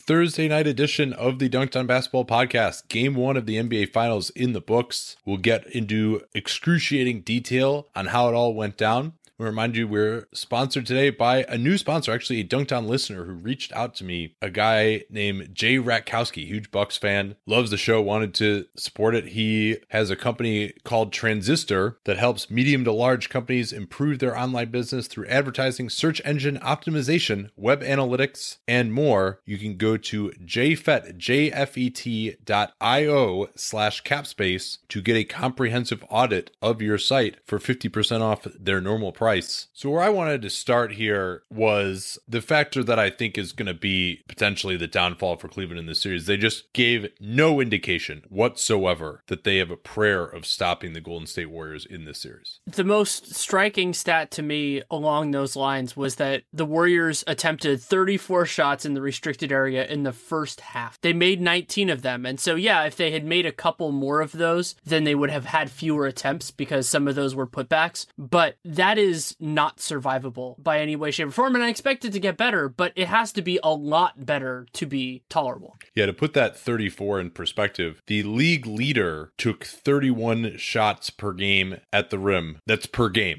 Thursday night edition of the Dunked on Basketball podcast. Game 1 of the NBA Finals in the books. We'll get into excruciating detail on how it all went down. I remind you, we're sponsored today by a new sponsor, actually a Dunked On listener who reached out to me, a guy named Jay Ratkowski, huge Bucks fan, loves the show, wanted to support it. He has a company called Transistor that helps medium to large companies improve their online business through advertising, search engine optimization, web analytics, and more. You can go to jfet.io/capspace to get a comprehensive audit of your site for 50% off their normal price. So where I wanted to start here was the factor that I think is going to be potentially the downfall for Cleveland in this series. They just gave no indication whatsoever that they have a prayer of stopping the Golden State Warriors in this series. The most striking stat to me along those lines was that the Warriors attempted 34 shots in the restricted area in the first half. They made 19 of them. And so, yeah, if they had made a couple more of those, then they would have had fewer attempts because some of those were putbacks. But that is not survivable by any way, shape, or form, and I expect it to get better, but it has to be a lot better to be tolerable. Yeah, to put that 34 in perspective, the league leader took 31 shots per game at the rim. That's per game.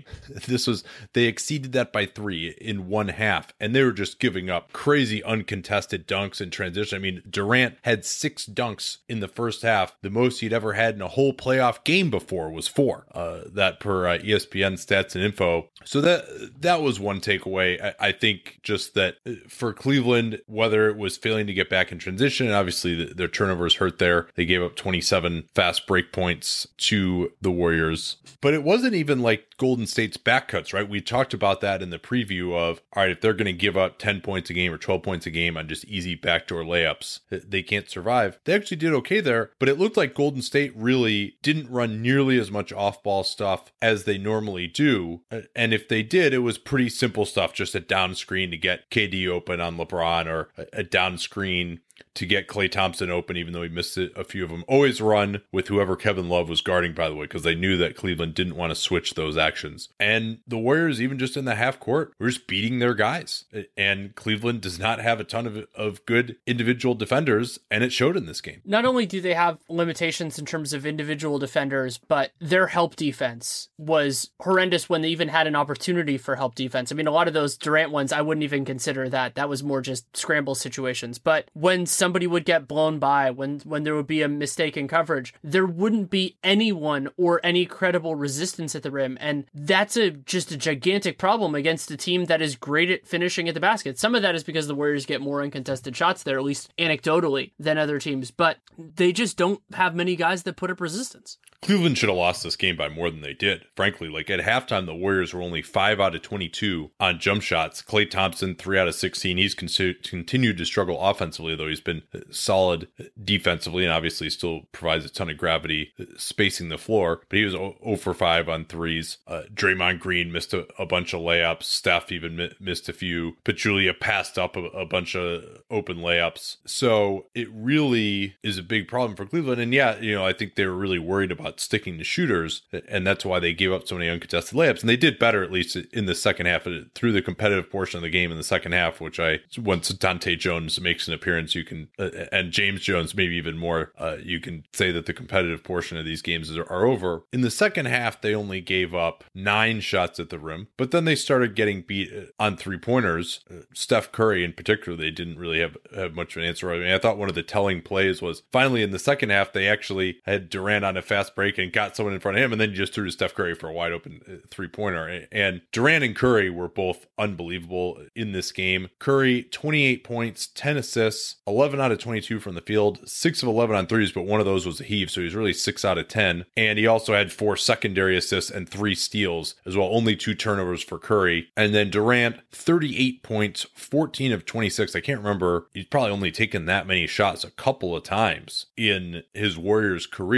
They exceeded that by 3 in one half, and they were just giving up crazy uncontested dunks in transition. I mean, Durant had 6 dunks in the first half. The most he'd ever had in a whole playoff game before was 4. That per ESPN stats and info. So that was one takeaway. I think just that for Cleveland, whether it was failing to get back in transition, and obviously their turnovers hurt there. They gave up 27 fast break points to the Warriors. But it wasn't even like Golden State's back cuts, right? We talked about that in the preview of, all right, if they're going to give up 10 points a game or 12 points a game on just easy backdoor layups, they can't survive. They actually did okay there, but it looked like Golden State really didn't run nearly as much off-ball stuff as they normally do. And if they did, it was pretty simple stuff, just a down screen to get KD open on LeBron, or a down screen to get Klay Thompson open, even though he missed a few of them. Always run with whoever Kevin Love was guarding, by the way, because they knew that Cleveland didn't want to switch those actions. And the Warriors, even just in the half court, were just beating their guys. And Cleveland does not have a ton of good individual defenders, and it showed in this game. Not only do they have limitations in terms of individual defenders, but their help defense was horrendous when they even had an opportunity for help defense. I mean, a lot of those Durant ones, I wouldn't even consider that. That was more just scramble situations. But when somebody would get blown by, when there would be a mistake in coverage, there wouldn't be anyone or any credible resistance at the rim. And that's just a gigantic problem against a team that is great at finishing at the basket. Some of that is because the Warriors get more uncontested shots there, at least anecdotally, than other teams, but they just don't have many guys that put up resistance. Cleveland should have lost this game by more than they did. Frankly, like at halftime, the Warriors were only 5 out of 22 on jump shots. Klay Thompson, 3 out of 16. He's continued to struggle offensively, though he's been solid defensively, and obviously still provides a ton of gravity spacing the floor. But he was 0 for 5 on threes. Draymond Green missed a bunch of layups. Steph even missed a few. Pachulia passed up a bunch of open layups. So it really is a big problem for Cleveland. And yeah, I think they were really worried about sticking to shooters, and that's why they gave up so many uncontested layups. And they did better, at least in the second half, through the competitive portion of the game in the second half, which once Dante Jones makes an appearance, you can, and James Jones maybe even more, you can say that the competitive portion of these games are over. In the second half, they only gave up 9 shots at the rim, but then they started getting beat on 3-pointers. Steph Curry in particular, they didn't really have much of an answer. I mean, I thought one of the telling plays was finally in the second half, they actually had Durant on a fast break and got someone in front of him, and then just threw to Steph Curry for a wide open 3-pointer. And Durant and Curry were both unbelievable in this game. Curry, 28 points, 10 assists, 11 out of 22 from the field, 6 of 11 on threes, but one of those was a heave, so he was really 6 out of 10. And he also had 4 secondary assists and 3 steals as well, only 2 turnovers for Curry. And then Durant, 38 points, 14 of 26. I can't remember, he's probably only taken that many shots a couple of times in his Warriors career.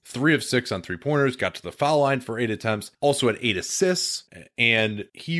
3 of 6 on 3-pointers, got to the foul line for 8 attempts, also had 8 assists. And he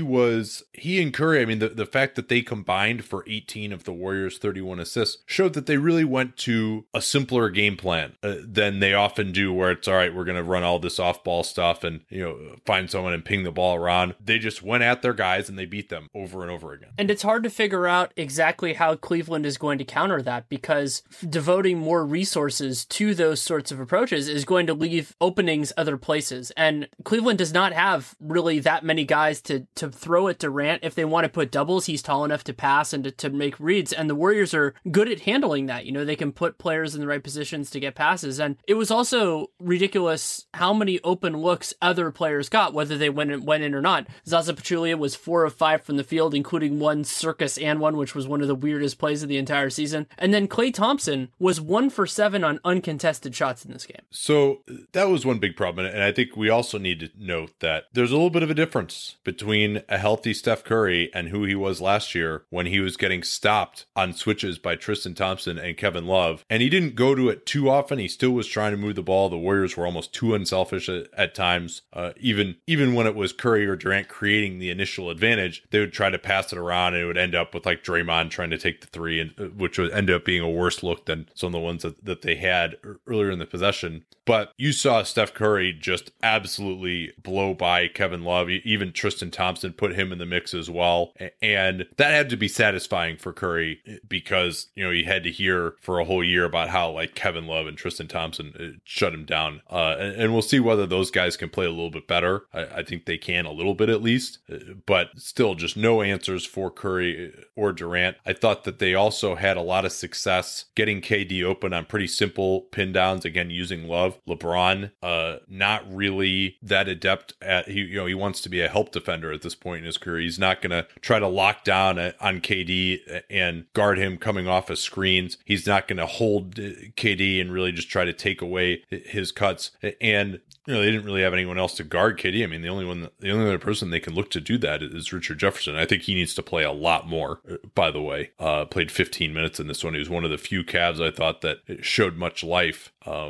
and Curry, I mean, the fact that they combined for 18 of the Warriors' 31 assists showed that they really went to a simpler game plan than they often do, where it's, all right, we're going to run all this off-ball stuff and, find someone and ping the ball around. They just went at their guys and they beat them over and over again. And it's hard to figure out exactly how Cleveland is going to counter that, because devoting more resources to those sorts of approaches is going to leave openings other places. And Cleveland does not have really that many guys to throw at Durant. If they want to put doubles, he's tall enough to pass and to make reads. And the Warriors are good at handling that. They can put players in the right positions to get passes. And it was also ridiculous how many open looks other players got, whether they went in or not. Zaza Pachulia was 4 of 5 from the field, including one circus and one, which was one of the weirdest plays of the entire season. And then Klay Thompson was 1 for 7 on uncontested shots in this game. So that was one big problem. And I think we also need to note that there's a little bit of a difference between a healthy Steph Curry and who he was last year when he was getting stopped on switches by Tristan Thompson and Kevin Love. And he didn't go to it too often. He still was trying to move the ball. The Warriors were almost too unselfish at times. Even when it was Curry or Durant creating the initial advantage, they would try to pass it around and it would end up with like Draymond trying to take the three, and which would end up being a worse look than some of the ones that they had earlier in the possession. But you saw Steph Curry just absolutely blow by Kevin Love. Even Tristan Thompson put him in the mix as well. And that had to be satisfying for Curry because, he had to hear for a whole year about how like Kevin Love and Tristan Thompson shut him down. And we'll see whether those guys can play a little bit better. I think they can a little bit at least, but still just no answers for Curry or Durant. I thought that they also had a lot of success getting KD open on pretty simple pin downs, again, using Love. LeBron, not really that adept at, he wants to be a help defender at this point in his career. He's not going to try to lock down on KD and guard him coming off of screens. He's not going to hold KD and really just try to take away his cuts. And they didn't really have anyone else to guard KD. I mean, the only other person they can look to do that is Richard Jefferson. I think he needs to play a lot more, by the way. Played 15 minutes in this one. He was one of the few Cavs I thought that showed much life.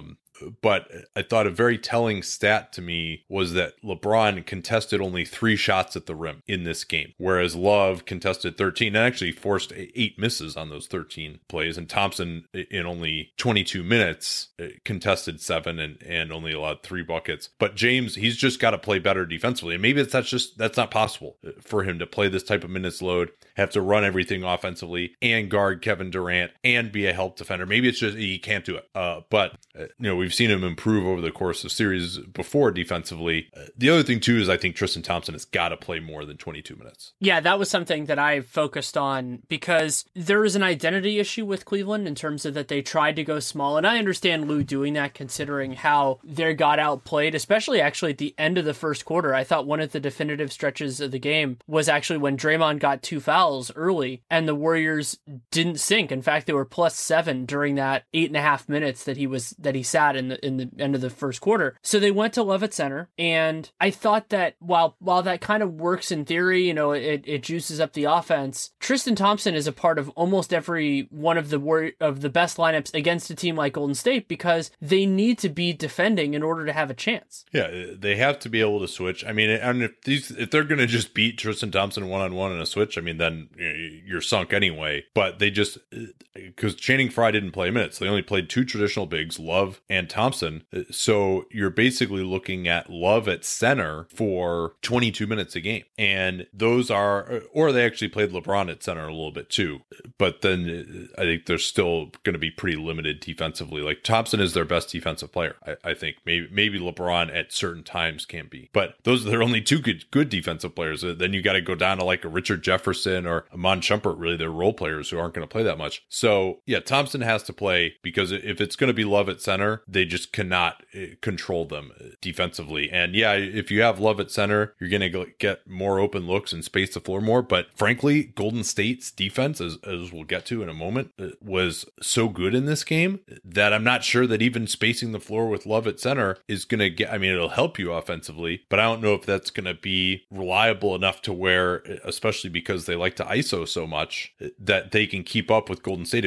But I thought a very telling stat to me was that LeBron contested only 3 shots at the rim in this game, whereas Love contested 13 and actually forced 8 misses on those 13 plays. And Thompson, in only 22 minutes, contested 7 and only allowed 3 buckets. But James, he's just got to play better defensively. And maybe that's not possible for him to play this type of minutes load, have to run everything offensively and guard Kevin Durant and be a help defender. Maybe it's just he can't do it. But we've seen him improve over the course of series before defensively. The other thing too is I think Tristan Thompson has got to play more than 22 minutes. Yeah, that was something that I focused on because there is an identity issue with Cleveland in terms of that they tried to go small. And I understand Lou doing that considering how they got outplayed, especially actually at the end of the first quarter. I thought one of the definitive stretches of the game was actually when Draymond got 2 fouls early and the Warriors didn't sink. In fact, they were +7 during that 8.5 minutes that he sat in the end of the first quarter. So they went to Love at center, and I thought that while that kind of works in theory, it juices up the offense. Tristan Thompson is a part of almost every one of the best lineups against a team like Golden State because they need to be defending in order to have a chance. Yeah, they have to be able to switch. I mean, and if they're going to just beat Tristan Thompson one-on-one in a switch, I mean, then you're sunk anyway. But they just, because Channing Frye didn't play minutes, they only played 2 traditional bigs, Love and Thompson. So you're basically looking at Love at center for 22 minutes a game. And those are, or they actually played LeBron at center a little bit too. But then I think they're still going to be pretty limited defensively. Like Thompson is their best defensive player. I think maybe LeBron at certain times can be. But those are their only 2 good defensive players. Then you got to go down to like a Richard Jefferson or Amon Shumpert, really their role players who aren't going to play that much. So yeah, Thompson has to play because if it's going to be Love at center, they just cannot control them defensively. And yeah, if you have Love at center, you're going to get more open looks and space the floor more. But frankly, Golden State's defense, as we'll get to in a moment, was so good in this game that I'm not sure that even spacing the floor with Love at center is going to get, I mean, it'll help you offensively, but I don't know if that's going to be reliable enough to where, especially because they like to ISO so much, that they can keep up with Golden State.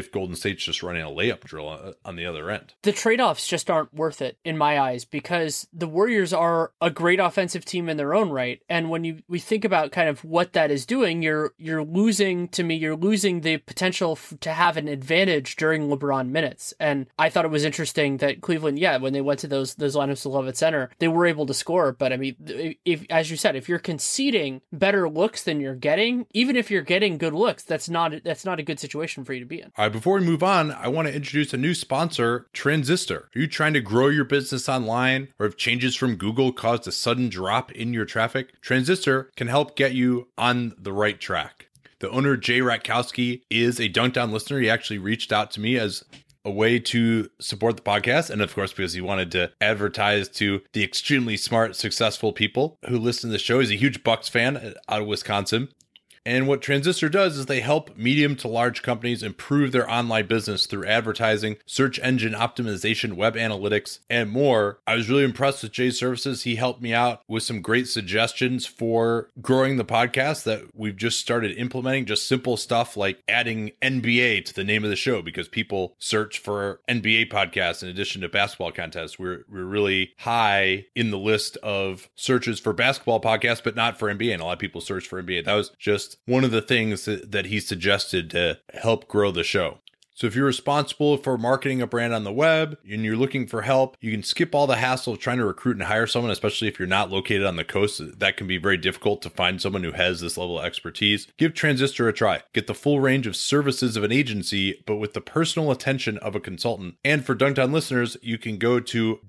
if Golden State's just running a layup drill on the other end. The trade-offs just aren't worth it in my eyes, because the Warriors are a great offensive team in their own right. And when we think about kind of what that is doing, you're losing the potential to have an advantage during LeBron minutes. And I thought it was interesting that Cleveland, when they went to those lineups to Love at center, they were able to score. But I mean, if, as you said, if you're conceding better looks than you're getting, even if you're getting good looks, that's not a good situation for you to be in. All right, before we move on, I want to introduce a new sponsor, Transistor. Are you trying to grow your business online, or if changes from Google caused a sudden drop in your traffic? Transistor can help get you on the right track. The owner, Jay Ratkowski, is a Dunk Down listener. He actually reached out to me as a way to support the podcast, and of course because he wanted to advertise to the extremely smart, successful people who listen to the show. He's a huge Bucks fan out of Wisconsin. And what Transistor does is they help medium to large companies improve their online business through advertising, search engine optimization, web analytics, and more. I was really impressed with Jay's services. He helped me out with some great suggestions for growing the podcast that we've just started implementing. Just simple stuff like adding NBA to the name of the show, because people search for NBA podcasts in addition to basketball contests. We're really high in the list of searches for basketball podcasts, but not for NBA. And a lot of people search for NBA. That was just one of the things that he suggested to help grow the show. So if you're responsible for marketing a brand on the web and you're looking for help, you can skip all the hassle of trying to recruit and hire someone, especially if you're not located on the coast. That can be very difficult to find someone who has this level of expertise. Give Transistor a try. Get the full range of services of an agency, but with the personal attention of a consultant. And for Dunk Down listeners, you can go to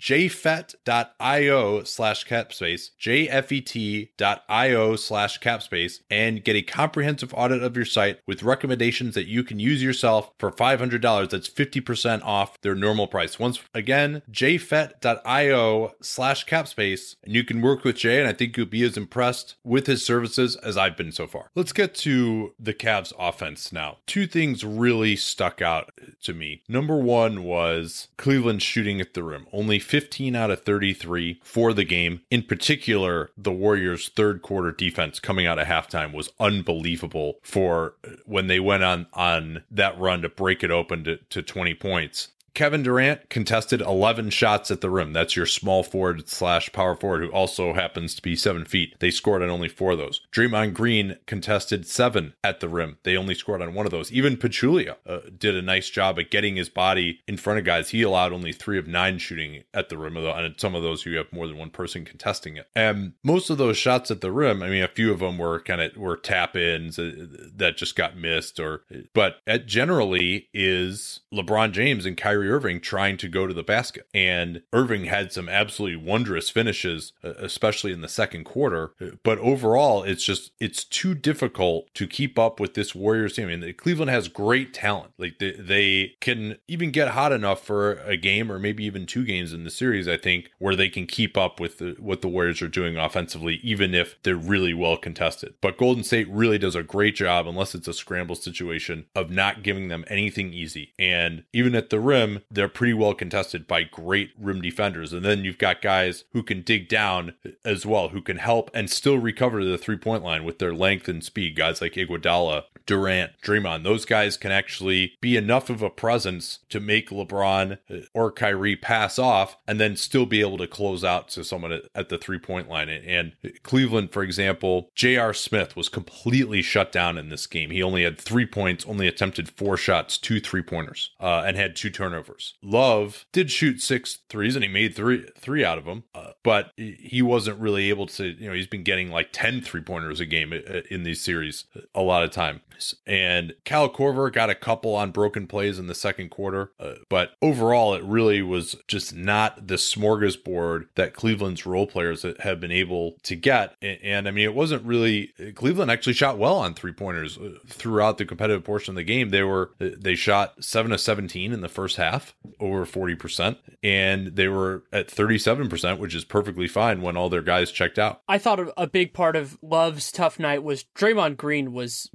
jfet.io/capspace, jfet.io/capspace, and get a comprehensive audit of your site with recommendations that you can use yourself for $500. That's 50% off their normal price. Once again, jfet.io/capspace, and you can work with Jay, and I think you'll be as impressed with his services as I've been so far. Let's get to the Cavs offense now. Two things really stuck out to me. Number one was Cleveland shooting at the rim. Only 15 out of 33 for the game. In particular, the Warriors' third quarter defense coming out of halftime was unbelievable for when they went on that run to break it open to 20 points. Kevin Durant contested 11 shots at the rim. That's your small forward / power forward who also happens to be 7 feet. They scored on only 4 of those. Draymond Green contested 7 at the rim. They only scored on 1 of those. Even Pachulia did a nice job at getting his body in front of guys. He allowed only 3 of 9 shooting at the rim, and some of those you have more than one person contesting it. And most of those shots at the rim, I mean, a few of them were tap-ins that just got missed, but it generally is LeBron James and Kyrie Irving trying to go to the basket. And Irving had some absolutely wondrous finishes, especially in the second quarter. But overall, it's too difficult to keep up with this Warriors team. I mean, Cleveland has great talent. Like they can even get hot enough for a game or maybe even 2 games in the series, I think, where they can keep up with what the Warriors are doing offensively, even if they're really well contested. But Golden State really does a great job, unless it's a scramble situation, of not giving them anything easy. And even at the rim, they're pretty well contested by great rim defenders. And then you've got guys who can dig down as well, who can help and still recover to the 3-point line with their length and speed. Guys like Iguodala, Durant, Draymond, those guys can actually be enough of a presence to make LeBron or Kyrie pass off and then still be able to close out to someone at the 3-point line. And Cleveland, for example, J.R. Smith was completely shut down in this game. He only had 3 points, only attempted 4 shots, 2 3-pointers, and had 2 turnovers. Love did shoot 6 threes and he made three out of them, but he wasn't really able to, he's been getting like 10 3-pointers a game in these series a lot of time. And Kyle Korver got a couple on broken plays in the second quarter, but overall it really was just not the smorgasbord that Cleveland's role players have been able to get. And I mean, it wasn't really, Cleveland actually shot well on 3-pointers throughout the competitive portion of the game. They shot 7 of 17 in the first half, over 40%, and they were at 37%, which is perfectly fine when all their guys checked out. I thought a big part of Love's tough night was Draymond Green was great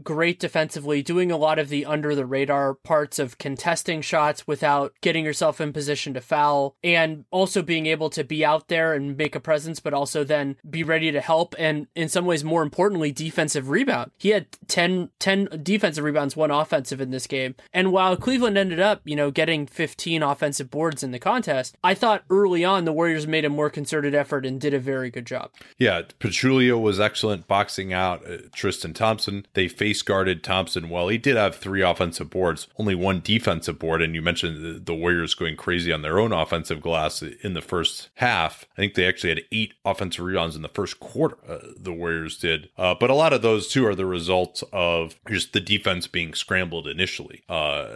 defensively, doing a lot of the under the radar parts of contesting shots without getting yourself in position to foul, and also being able to be out there and make a presence, but also then be ready to help. And in some ways, more importantly, defensive rebound. He had 10 defensive rebounds, 1 offensive in this game. And while Cleveland ended up, getting 15 offensive boards in the contest, I thought early on the Warriors made a more concerted effort and did a very good job. Yeah, Pachulia was excellent boxing out Tristan Thompson. They face guarded Thompson well. He did have 3 offensive boards, only 1 defensive board. And you mentioned the Warriors going crazy on their own offensive glass in the first half. I think they actually had 8 offensive rebounds in the first quarter, the Warriors did. But a lot of those too are the result of just the defense being scrambled initially.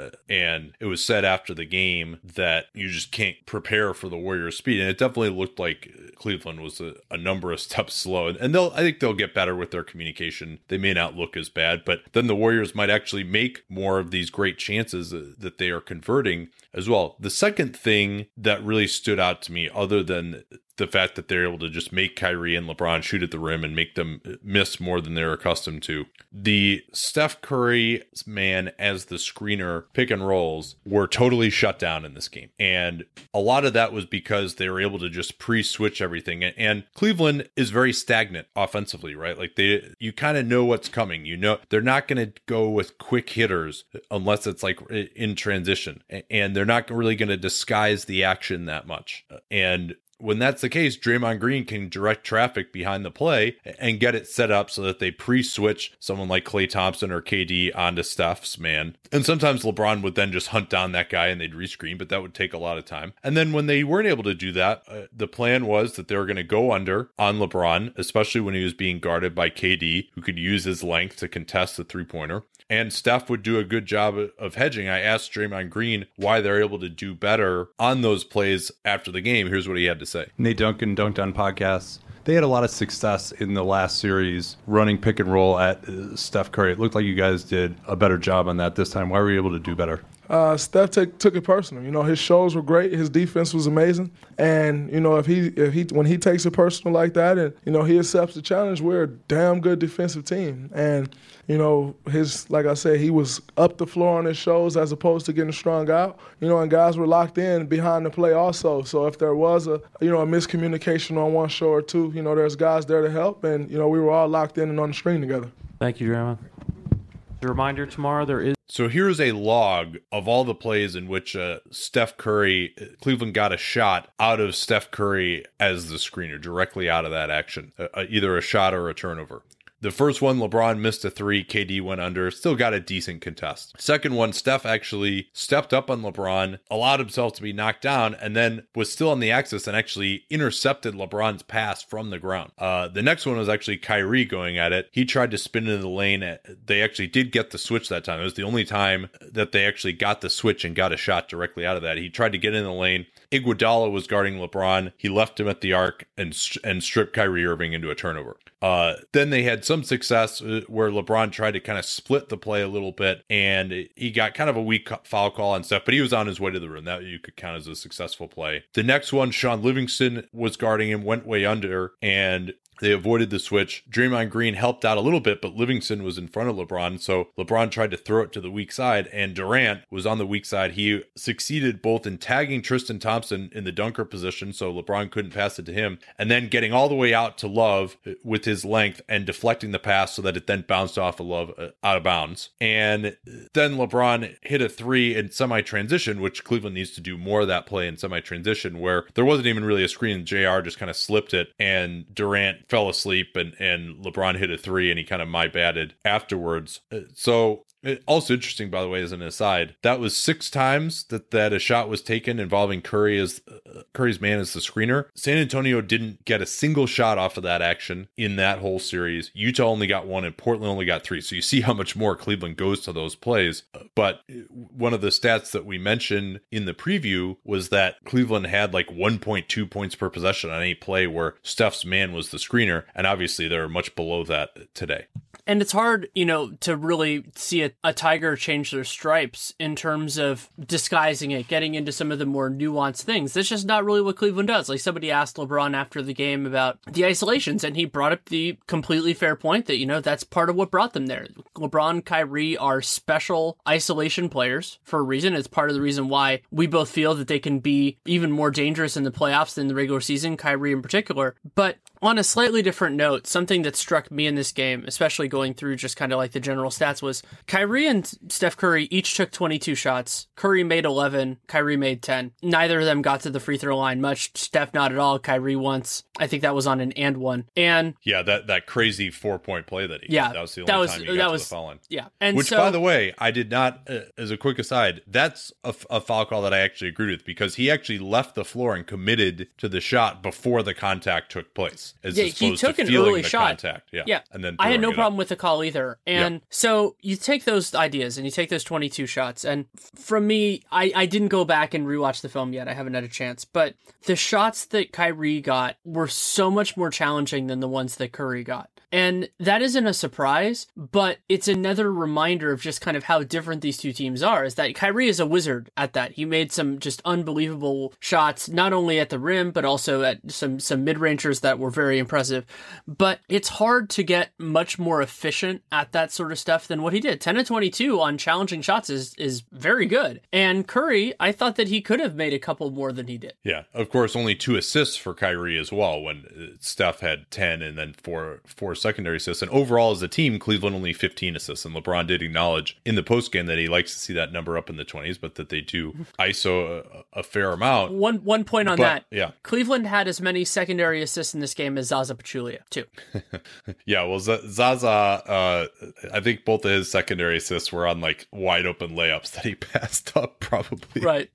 And it was said after the game that you just can't prepare for the Warriors' speed. And it definitely looked like Cleveland was a number of steps slow. And I think they'll get better with their communication. They may not look as bad, but then the Warriors might actually make more of these great chances that they are converting as well. The second thing that really stood out to me, other than the fact that they're able to just make Kyrie and LeBron shoot at the rim and make them miss more than they're accustomed to, the Steph Curry's man as the screener pick and rolls were totally shut down in this game. And a lot of that was because they were able to just pre-switch everything. And Cleveland is very stagnant offensively, right? Like you kind of know what's coming. They're not going to go with quick hitters unless it's like in transition. And they're not really going to disguise the action that much. And when that's the case, Draymond Green can direct traffic behind the play and get it set up so that they pre-switch someone like Klay Thompson or KD onto Steph's man. And sometimes LeBron would then just hunt down that guy and they'd rescreen, but that would take a lot of time. And then when they weren't able to do that, the plan was that they were going to go under on LeBron, especially when he was being guarded by KD, who could use his length to contest the three-pointer. And Steph would do a good job of hedging. I asked Draymond Green why they're able to do better on those plays after the game. Here's what he had to say. Nate Duncan, Dunked On Podcasts. They had a lot of success in the last series running pick and roll at Steph Curry. It looked like you guys did a better job on that this time. Why were you able to do better? Steph took it personal. His shows were great. His defense was amazing. And, when he takes it personal like that and, he accepts the challenge, we're a damn good defensive team. And, like I said, he was up the floor on his shows as opposed to getting strung out, and guys were locked in behind the play also. So if there was a miscommunication on one show or two, there's guys there to help. And, we were all locked in and on the screen together. Thank you, Draymond. A reminder, tomorrow there is. So here's a log of all the plays in which Cleveland got a shot out of Steph Curry as the screener, directly out of that action, either a shot or a turnover. The first one, LeBron missed a 3, KD went under, still got a decent contest. Second one, Steph actually stepped up on LeBron, allowed himself to be knocked down, and then was still on the axis and actually intercepted LeBron's pass from the ground. The next one was actually Kyrie going at it. He tried to spin into the lane. They actually did get the switch that time. It was the only time that they actually got the switch and got a shot directly out of that. He tried to get in the lane. Iguodala was guarding LeBron. He left him at the arc and stripped Kyrie Irving into a turnover. Then they had some success where LeBron tried to kind of split the play a little bit, and he got kind of a weak foul call and stuff, but he was on his way to the rim. That you could count as a successful play. The next one, Sean Livingston was guarding him, went way under, and they avoided the switch. Draymond Green helped out a little bit, but Livingston was in front of LeBron, so LeBron tried to throw it to the weak side, and Durant was on the weak side. He succeeded both in tagging Tristan Thompson in the dunker position, so LeBron couldn't pass it to him, and then getting all the way out to Love with his length and deflecting the pass so that it then bounced off of Love out of bounds. And then LeBron hit a 3 in semi-transition, which Cleveland needs to do more of that play in semi-transition, where there wasn't even really a screen. JR just kind of slipped it, and Durant fell asleep, and LeBron hit a 3, and he kind of my-batted afterwards. So also interesting, by the way, as an aside, that was 6 times that a shot was taken involving Curry as Curry's man as the screener. San Antonio didn't get a single shot off of that action in that whole series. Utah only got 1, and Portland only got 3. So you see how much more Cleveland goes to those plays. But one of the stats that we mentioned in the preview was that Cleveland had like 1.2 points per possession on any play where Steph's man was the screener. And obviously they're much below that today. And it's hard, to really see a tiger change their stripes in terms of disguising it, getting into some of the more nuanced things. That's just not really what Cleveland does. Like, somebody asked LeBron after the game about the isolations, and he brought up the completely fair point that, that's part of what brought them there. LeBron, Kyrie are special isolation players for a reason. It's part of the reason why we both feel that they can be even more dangerous in the playoffs than the regular season, Kyrie in particular. But on a slightly different note, something that struck me in this game, especially going through just kind of like the general stats, was Kyrie and Steph Curry each took 22 shots. Curry made 11, Kyrie made 10. Neither of them got to the free throw line much. Steph not at all, Kyrie once. I think that was on an and one. And yeah, that crazy 4-point play that he had. That was the only time he got to the foul line. Yeah. Which, by the way, I did not, as a quick aside, that's a foul call that I actually agreed with, because he actually left the floor and committed to the shot before the contact took place. He took an early shot. Contact. Yeah. And then I had no problem with the call either. And so you take those ideas and you take those 22 shots. And from me, I didn't go back and rewatch the film yet. I haven't had a chance. But the shots that Kyrie got were so much more challenging than the ones that Curry got. And that isn't a surprise, but it's another reminder of just kind of how different these two teams are, is that Kyrie is a wizard at that. He made some just unbelievable shots, not only at the rim, but also at some mid-rangers that were very impressive. But it's hard to get much more efficient at that sort of stuff than what he did. 10 of 22 on challenging shots is very good. And Curry, I thought that he could have made a couple more than he did. Yeah, of course, only 2 assists for Kyrie as well, when Steph had 10 and then four secondary assists. And overall as a team, Cleveland only 15 assists. And LeBron did acknowledge in the postgame that he likes to see that number up in the 20s, but that they do ISO a fair amount. One point on that. Yeah. Cleveland had as many secondary assists in this game as Zaza Pachulia, too. Yeah, well, Zaza, I think both of his secondary assists were on like wide open layups that he passed up, probably. Right.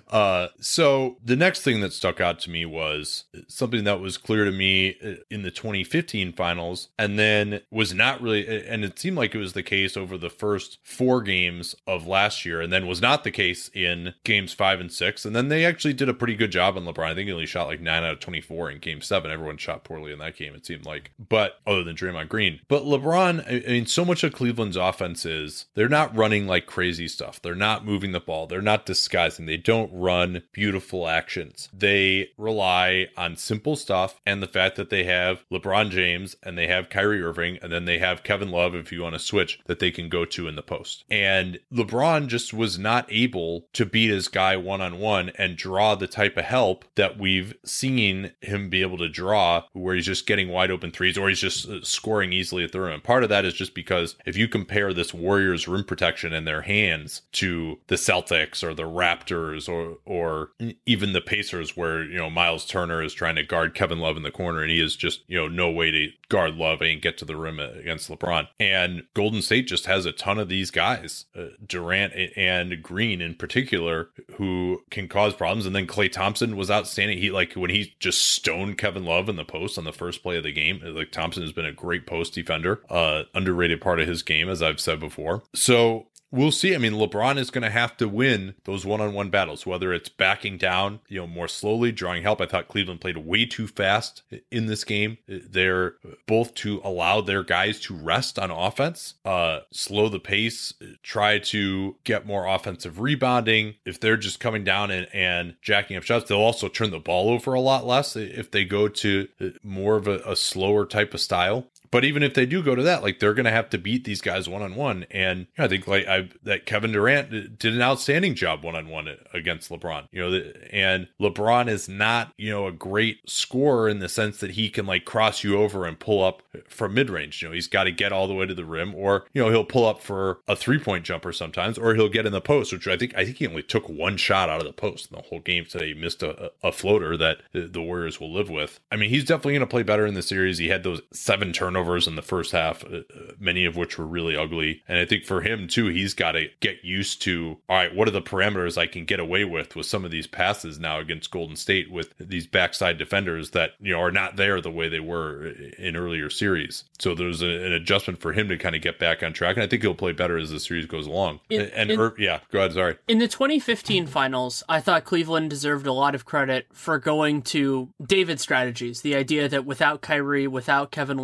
So the next thing that stuck out to me was something that was clear to me in the 2015 finals, and then was not really, and it seemed like it was the case over the first 4 games of last year, and then was not the case in games 5 and 6. And then they actually did a pretty good job on LeBron. I think he only shot like 9 out of 24 in game 7. Everyone shot poorly in that game, it seemed like, but other than Draymond Green. But LeBron, I mean, so much of Cleveland's offense is they're not running like crazy stuff. They're not moving the ball. They're not disguising. They don't run beautiful actions. They rely on simple stuff and the fact that they have LeBron James and they have Kyrie Irving, and then they have Kevin Love, if you want to switch, that they can go to in the post. And LeBron just was not able to beat his guy one-on-one and draw the type of help that we've seen him be able to draw, where he's just getting wide open threes or he's just scoring easily at the rim. And part of that is just because if you compare this Warriors rim protection in their hands to the Celtics or the Raptors or even the Pacers, where, Miles Turner is trying to guard Kevin Love in the corner and he is just, no way to guard Love and get to the rim against LeBron. And Golden State just has a ton of these guys, Durant and Green in particular, who can cause problems. And then Klay Thompson was outstanding. When he just stoned Kevin Love in the post on the first play of the game, Thompson has been a great post defender, underrated part of his game, as I've said before. So we'll see. I mean, LeBron is going to have to win those one-on-one battles, whether it's backing down, more slowly, drawing help. I thought Cleveland played way too fast in this game. They're both to allow their guys to rest on offense, slow the pace, try to get more offensive rebounding. If they're just coming down and jacking up shots, they'll also turn the ball over a lot less if they go to more of a slower type of style. But even if they do go to that, they're going to have to beat these guys one-on-one. And I think that Kevin Durant did an outstanding job one-on-one against LeBron. And LeBron is not, a great scorer in the sense that he can cross you over and pull up from mid-range. He's got to get all the way to the rim, or, he'll pull up for a 3-point jumper sometimes, or he'll get in the post, which I think he only took 1 shot out of the post in the whole game today. He missed a floater that the Warriors will live with. I mean, he's definitely going to play better in the series. He had those 7 turnovers in the first half, many of which were really ugly. And I think for him too, he's got to get used to, all right, what are the parameters I can get away with some of these passes now against Golden State with these backside defenders that, are not there the way they were in earlier series. So there's an adjustment for him to kind of get back on track. And I think he'll play better as the series goes along. Go ahead. Sorry. In the 2015 finals, I thought Cleveland deserved a lot of credit for going to David's strategies. The idea that without Kyrie, without Kevin Love, they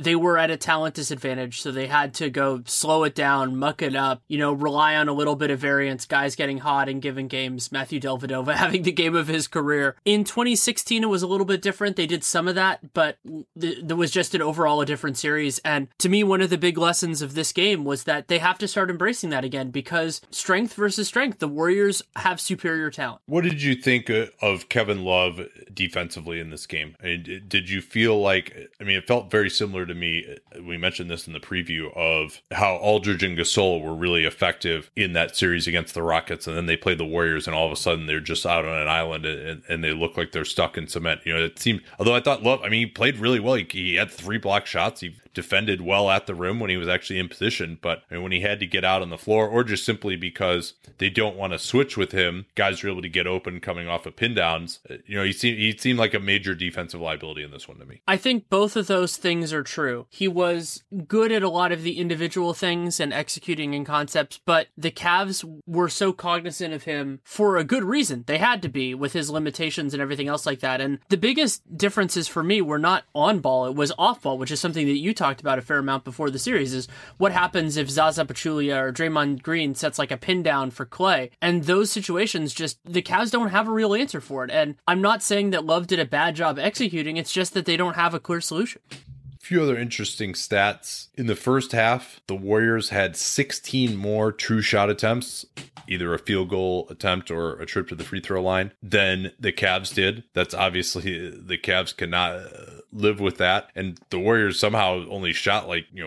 they were at a talent disadvantage, so they had to go slow it down, muck it up, rely on a little bit of variance, guys getting hot in given games, Matthew Dellavedova having the game of his career. In 2016, it was a little bit different. They did some of that, but there was just an overall a different series. And to me, one of the big lessons of this game was that they have to start embracing that again, because strength versus strength, the Warriors have superior talent. What did you think of Kevin Love defensively in this game? Did you feel like, it felt very similar to me. We mentioned this in the preview of how Aldridge and Gasol were really effective in that series against the Rockets, and then they played the Warriors, and all of a sudden they're just out on an island and they look like they're stuck in cement. It seemed, although I thought Love, he played really well. He had 3 block shots. He defended well at the rim when he was actually in position, but when he had to get out on the floor, or just simply because they don't want to switch with him, guys are able to get open coming off of pin downs. He seemed like a major defensive liability in this one to me. I think both of those things are true. He was good at a lot of the individual things and executing in concepts, but the Cavs were so cognizant of him for a good reason. They had to be, with his limitations and everything else like that. And the biggest differences for me were not on ball, it was off ball, which is something that you talked about a fair amount before the series, is what happens if Zaza Pachulia or Draymond Green sets like a pin down for Clay. And those situations, just the Cavs don't have a real answer for it. And I'm not saying that Love did a bad job executing, it's just that they don't have a clear solution. Few other interesting stats. In the first half, the Warriors had 16 more true shot attempts, either a field goal attempt or a trip to the free throw line, than the Cavs did. That's obviously, the Cavs cannot live with that. And the Warriors somehow only shot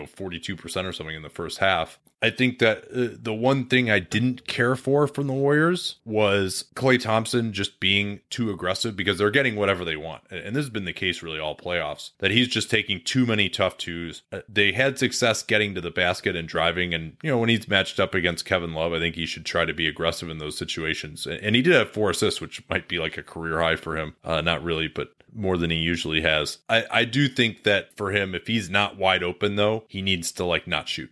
42% or something in the first half. I think that the one thing I didn't care for from the Warriors was Klay Thompson just being too aggressive, because they're getting whatever they want. And this has been the case really all playoffs, that he's just taking too many tough twos. They had success getting to the basket and driving. And, when he's matched up against Kevin Love, I think he should try to be aggressive in those situations. And he did have 4 assists, which might be like a career high for him. Not really, but more than he usually has. I do think that for him, if he's not wide open though, he needs to not shoot,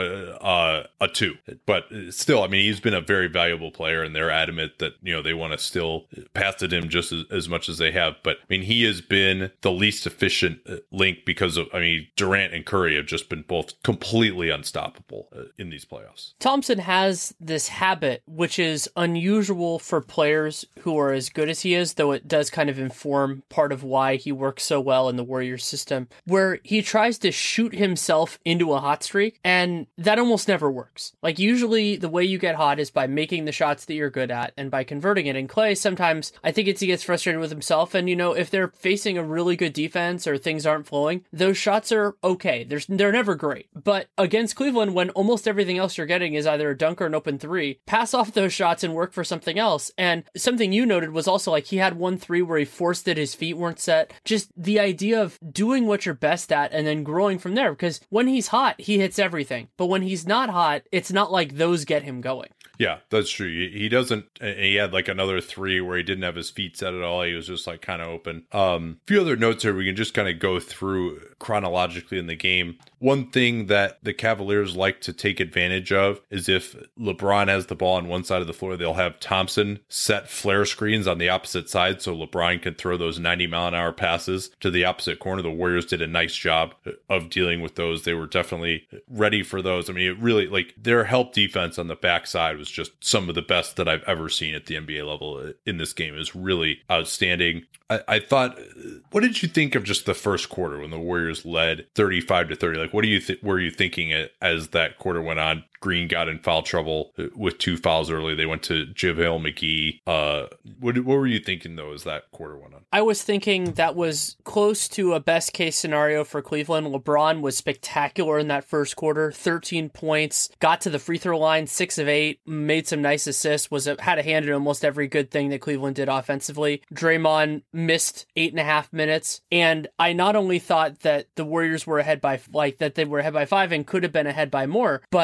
a 2. But still, he's been a very valuable player, and they're adamant that, they want to still pass it him just as much as they have. But he has been the least efficient link because of, Durant and Curry have just been both completely unstoppable in these playoffs. Thompson has this habit, which is unusual for players who are as good as he is, though it does kind of inform part of why he works so well in the Warriors system, where he tries to shoot himself into a hot streak, and that almost never works. Usually the way you get hot is by making the shots that you're good at and by converting it. And Clay, sometimes I think he gets frustrated with himself, and if they're facing a really good defense or things aren't flowing, those shots are okay. They're never great. But against Cleveland, when almost everything else you're getting is either a dunk or an open 3, pass off those shots and work for something else. And something you noted was also he had 1 3 where he forced it, his feet weren't set. Just the idea of doing what you're best at and then growing from there, because when he's hot, he hits everything. But when he's not hot, it's not like those get him going. Yeah, that's true. He doesn't, he had another 3 where he didn't have his feet set at all. He was just kind of open. A few other notes here we can just kind of go through chronologically in the game. One thing that the Cavaliers like to take advantage of is if LeBron has the ball on one side of the floor, they'll have Thompson set flare screens on the opposite side so LeBron can throw those 90-mile-an-hour passes to the opposite corner. The Warriors did a nice job of dealing with those. They were definitely ready for those. It really, their help defense on the backside was just some of the best that I've ever seen at the NBA level in this game. It was really outstanding. I thought, what did you think of just the first quarter when the Warriors led 35-30? What do you were you thinking as that quarter went on? Green got in foul trouble with 2 fouls early. They went to JaVale McGee. What were you thinking, though, as that quarter went on? I was thinking that was close to a best case scenario for Cleveland. LeBron was spectacular in that first quarter. 13 points, got to the free throw line, 6 of 8, made some nice assists, had a hand in almost every good thing that Cleveland did offensively. Draymond missed 8.5 minutes. And I not only thought that the Warriors were ahead by, that they were ahead by 5 and could have been ahead by more, but it was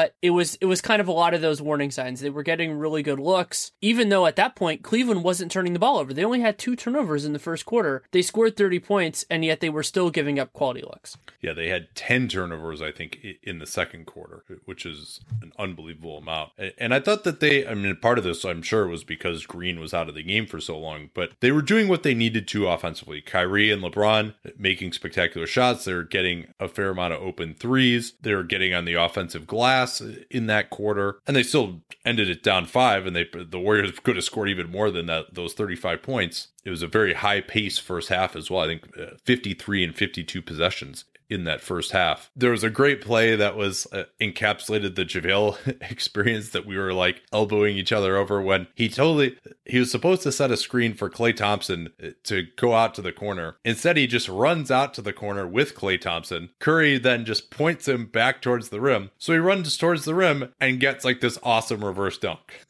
was kind of a lot of those warning signs. They were getting really good looks, even though at that point, Cleveland wasn't turning the ball over. They only had 2 turnovers in the first quarter. They scored 30 points, and yet they were still giving up quality looks. Yeah, they had 10 turnovers, I think, in the second quarter, which is an unbelievable amount. And I thought that part of this, I'm sure, was because Green was out of the game for so long, but they were doing what they needed to offensively. Kyrie and LeBron making spectacular shots. They were getting a fair amount of open threes. They were getting on the offensive glass in that quarter, and they still ended it down 5, and the Warriors could have scored even more than those 35 points. It was a very high pace first half as well. I think 53 and 52 possessions in that first half. There was a great play that was encapsulated the JaVale experience that we were like elbowing each other over when he was supposed to set a screen for Klay Thompson to go out to the corner. Instead, he just runs out to the corner with Klay Thompson. Curry then just points him back towards the rim. So he runs towards the rim and gets like this awesome reverse dunk.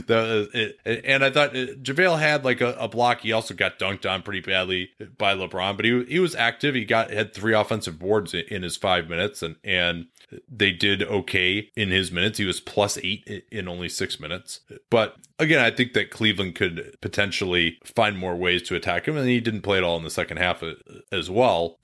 And I thought JaVale had like a block. He also got dunked on pretty badly by LeBron, but he was active. He had 3 offensive boards in his 5 minutes, and they did okay in his minutes. He was +8 in only 6 minutes. But again, I think that Cleveland could potentially find more ways to attack him, and he didn't play at all in the second half as well.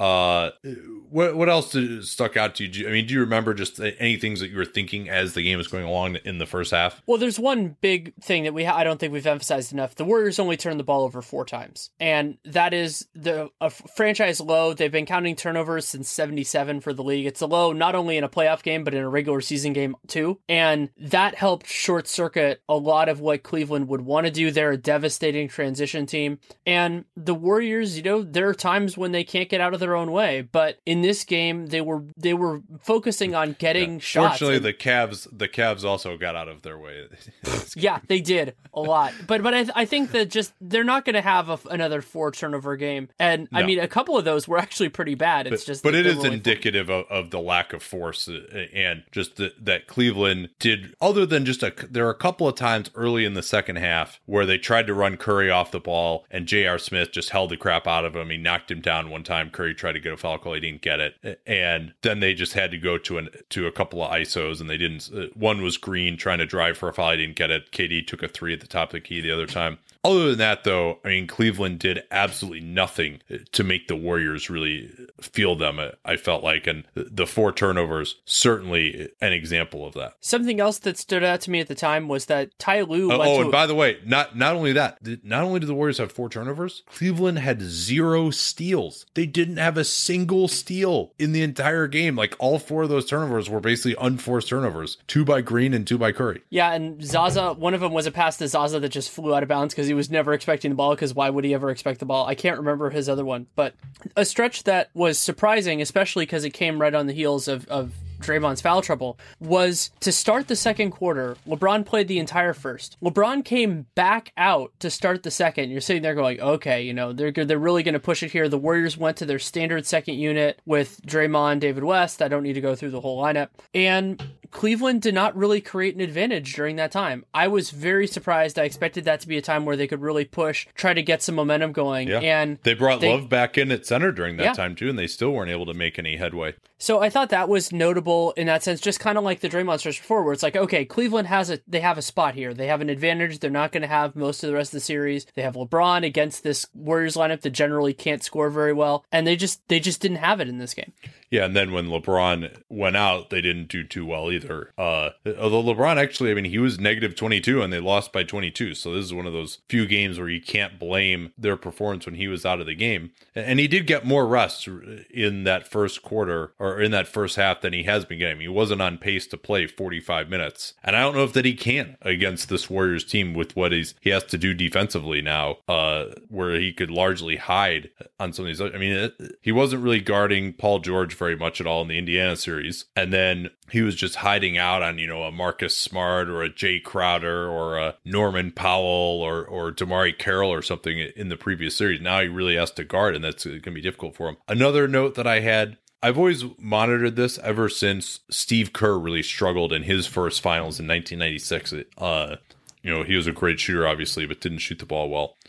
What else stuck out to you? I mean, do you remember just any things that you were thinking as the game was going along in the first half? Well, there's one big thing that I don't think we've emphasized enough. The Warriors only turned the ball over 4 times, and that is a franchise low. They've been counting turnovers since 77 for the league. It's a low not only in a playoff game, but in a regular season game too. And that helped short circuit a lot of what Cleveland would want to do. They're a devastating transition team. And the Warriors, there are times when they can't get out of their own way. But in this game, they were focusing on getting shots. Fortunately, the Cavs also got out of their way. Yeah, they did a lot. But I think that just they're not going to have another 4 turnover game. And no. I mean, a couple of those were actually pretty bad. It's but it is indicative of the lack of force and just that Cleveland did, other than just there are a couple of times early in the second half where they tried to run Curry off the ball and J.R. Smith just held the crap out of him. He knocked him down one time. Curry tried to get a foul call. He didn't get it. And then they just had to go to a couple of ISOs, and they didn't. One was Green trying to drive for a foul. He didn't get it. KD took a 3 at the top of the key the other time. Other than that, though, I mean, Cleveland did absolutely nothing to make the Warriors really feel them, I felt like. And the 4 turnovers, certainly an example of that. Something else that stood out to me at the time was that Ty Lue and by the way, not only that, not only did the Warriors have 4 turnovers, Cleveland had 0 steals. They didn't have a single steal in the entire game. Like, all 4 of those turnovers were basically unforced turnovers. 2 by Green and 2 by Curry. Yeah, and Zaza, one of them was a pass to Zaza that just flew out of bounds because he was never expecting the ball, because why would he ever expect the ball? I can't remember his other one, but a stretch that was surprising, especially because it came right on the heels of Draymond's foul trouble, was to start the second quarter. LeBron played the entire first. LeBron came back out to start the second. You're sitting there going, okay, they're really going to push it here. The Warriors went to their standard second unit with Draymond, David West. I don't need to go through the whole lineup. And Cleveland did not really create an advantage during that time. I was very surprised. I expected that to be a time where they could really push, try to get some momentum going. Yeah. And they brought Love back in at center during that time too, and they still weren't able to make any headway. So I thought that was notable in that sense, just kind of like the Draymond stretch before, where it's like, okay, Cleveland they have a spot here. They have an advantage. They're not going to have most of the rest of the series. They have LeBron against this Warriors lineup that generally can't score very well, and they just didn't have it in this game. Yeah, and then when LeBron went out, they didn't do too well either. Although LeBron actually, I mean, he was negative 22 and they lost by 22. So this is one of those few games where you can't blame their performance when he was out of the game. And he did get more rest in that first quarter, or in that first half, than he has been getting. He wasn't on pace to play 45 minutes. And I don't know if that he can against this Warriors team with what he has to do defensively now, where he could largely hide on some of these. I mean, he wasn't really guarding Paul George very much at all in the Indiana series. And then he was just hiding out on, a Marcus Smart or a Jay Crowder or a Norman Powell or Damari Carroll or something in the previous series. Now he really has to guard, and that's going to be difficult for him. Another note that I had, I've always monitored this ever since Steve Kerr really struggled in his first finals in 1996. He was a great shooter, obviously, but didn't shoot the ball well.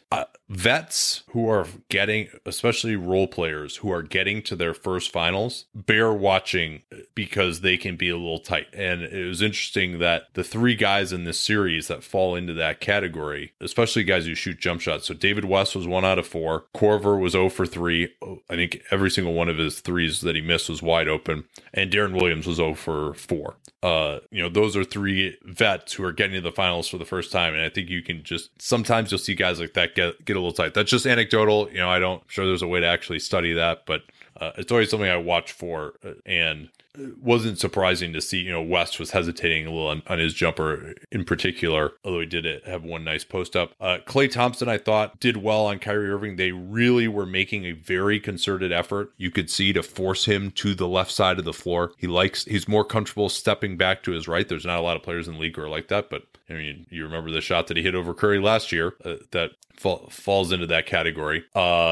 vets who are getting, especially role players who are getting to their first finals, bear watching because they can be a little tight. And it was interesting that the three guys in this series that fall into that category, especially guys who shoot jump shots. So David West was 1 out of 4. Korver was 0 for 3. I think every single one of his threes that he missed was wide open. And Darren Williams was 0 for 4. Those are three vets who are getting to the finals for the first time. And I think you can just, sometimes you'll see guys like that get a little tight. That's just anecdotal. I'm sure there's a way to actually study that, but it's always something I watch for, and it wasn't surprising to see, West was hesitating a little on his jumper in particular, although he did have one nice post up. Klay Thompson, I thought, did well on Kyrie Irving. They really were making a very concerted effort, you could see, to force him to the left side of the floor. He's more comfortable stepping back to his right. There's not a lot of players in the league who are like that, but you remember the shot that he hit over Curry last year that falls into that category.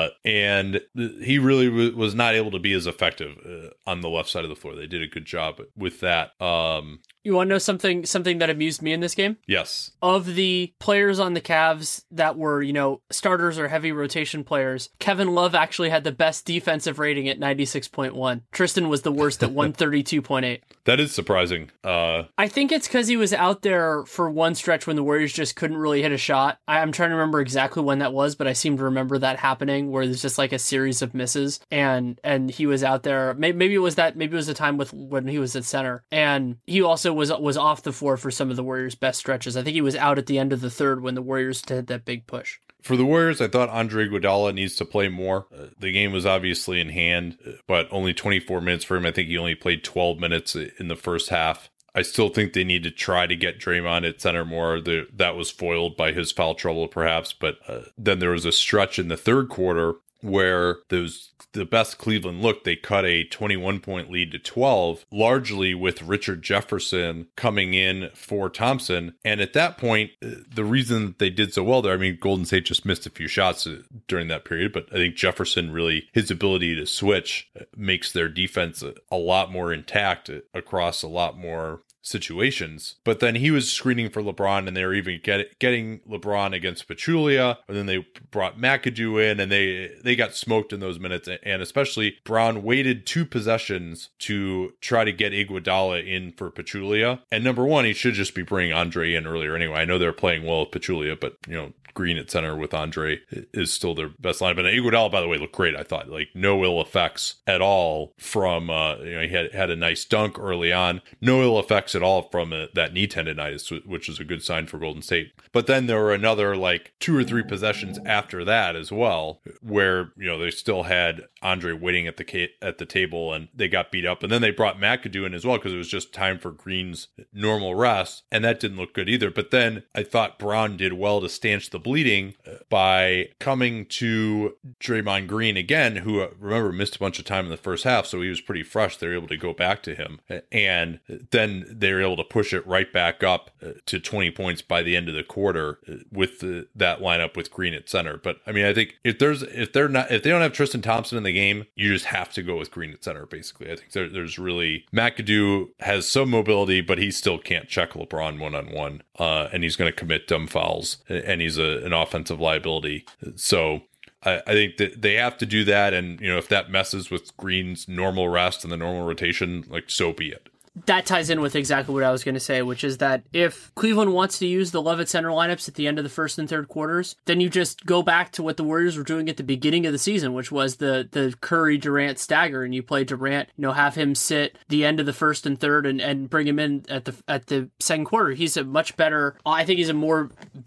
And he really was not able to be as effective on the left side of the floor. They did a good job with that. You want to know something that amused me in this game? Yes. Of the players on the Cavs that were, starters or heavy rotation players, Kevin Love actually had the best defensive rating at 96.1. Tristan was the worst at 132.8. That is surprising. I think it's because he was out there for one stretch when the Warriors just couldn't really hit a shot. I'm trying to remember exactly when that was, but I seem to remember that happening where there's just like a series of misses, and he was out there. Maybe it was the time when he was at center, and he also was off the floor for some of the Warriors' best stretches. I think he was out at the end of the third when the Warriors did that big push. For the Warriors, I thought Andre Iguodala needs to play more. The game was obviously in hand, but only 24 minutes for him. I think he only played 12 minutes in the first half. I still think they need to try to get Draymond at center more. That was foiled by his foul trouble, perhaps. But then there was a stretch in the third quarter where the best Cleveland looked. They cut a 21-point lead to 12, largely with Richard Jefferson coming in for Thompson. And at that point, the reason that they did so well there, Golden State just missed a few shots during that period, but I think Jefferson really, his ability to switch makes their defense a lot more intact across a lot more situations. But then he was screening for LeBron, and they were even getting LeBron against Pachulia, and then they brought McAdoo in, and they got smoked in those minutes. And especially Brown waited 2 possessions to try to get Iguodala in for Pachulia. And number one, he should just be bringing Andre in earlier anyway. I know they're playing well with Pachulia, but Green at center with Andre is still their best lineup. And Iguodala, by the way, looked great. I thought, no ill effects at all from he had a nice dunk early on. No ill effects at all from that knee tendonitis, which is a good sign for Golden State. But then there were another 2 or 3 possessions after that as well, where they still had Andre waiting at the table, and they got beat up. And then they brought McAdoo in as well because it was just time for Green's normal rest, and that didn't look good either. But then I thought Brown did well to stanch the bleeding by coming to Draymond Green again, who, remember, missed a bunch of time in the first half, so he was pretty fresh. They were able to go back to him, and then they were able to push it right back up to 20 points by the end of the quarter with that lineup with Green at center. But I think if they don't have Tristan Thompson in the game, you just have to go with Green at center. Basically, I think there's really, McAdoo has some mobility, but he still can't check LeBron one-on-one, and he's going to commit dumb fouls, and he's an offensive liability. So I think that they have to do that, and if that messes with Green's normal rest and the normal rotation, so be it. That ties in with exactly what I was going to say, which is that if Cleveland wants to use the Love at center lineups at the end of the first and third quarters, then you just go back to what the Warriors were doing at the beginning of the season, which was the Curry-Durant stagger, and you play Durant, have him sit the end of the first and third and bring him in at the second quarter. He's a much better, I think he's a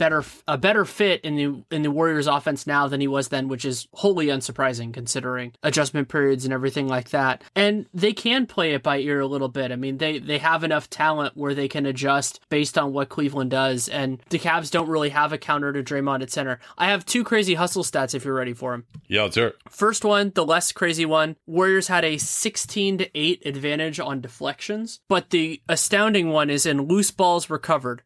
better fit in the Warriors offense now than he was then, which is wholly unsurprising considering adjustment periods and everything like that. And they can play it by ear a little bit. They have enough talent where they can adjust based on what Cleveland does, and the Cavs don't really have a counter to Draymond at center. I have 2 crazy hustle stats if you're ready for them. Yeah, let's hear it. First one, the less crazy one, Warriors had a 16-8 advantage on deflections, but the astounding one is in loose balls recovered,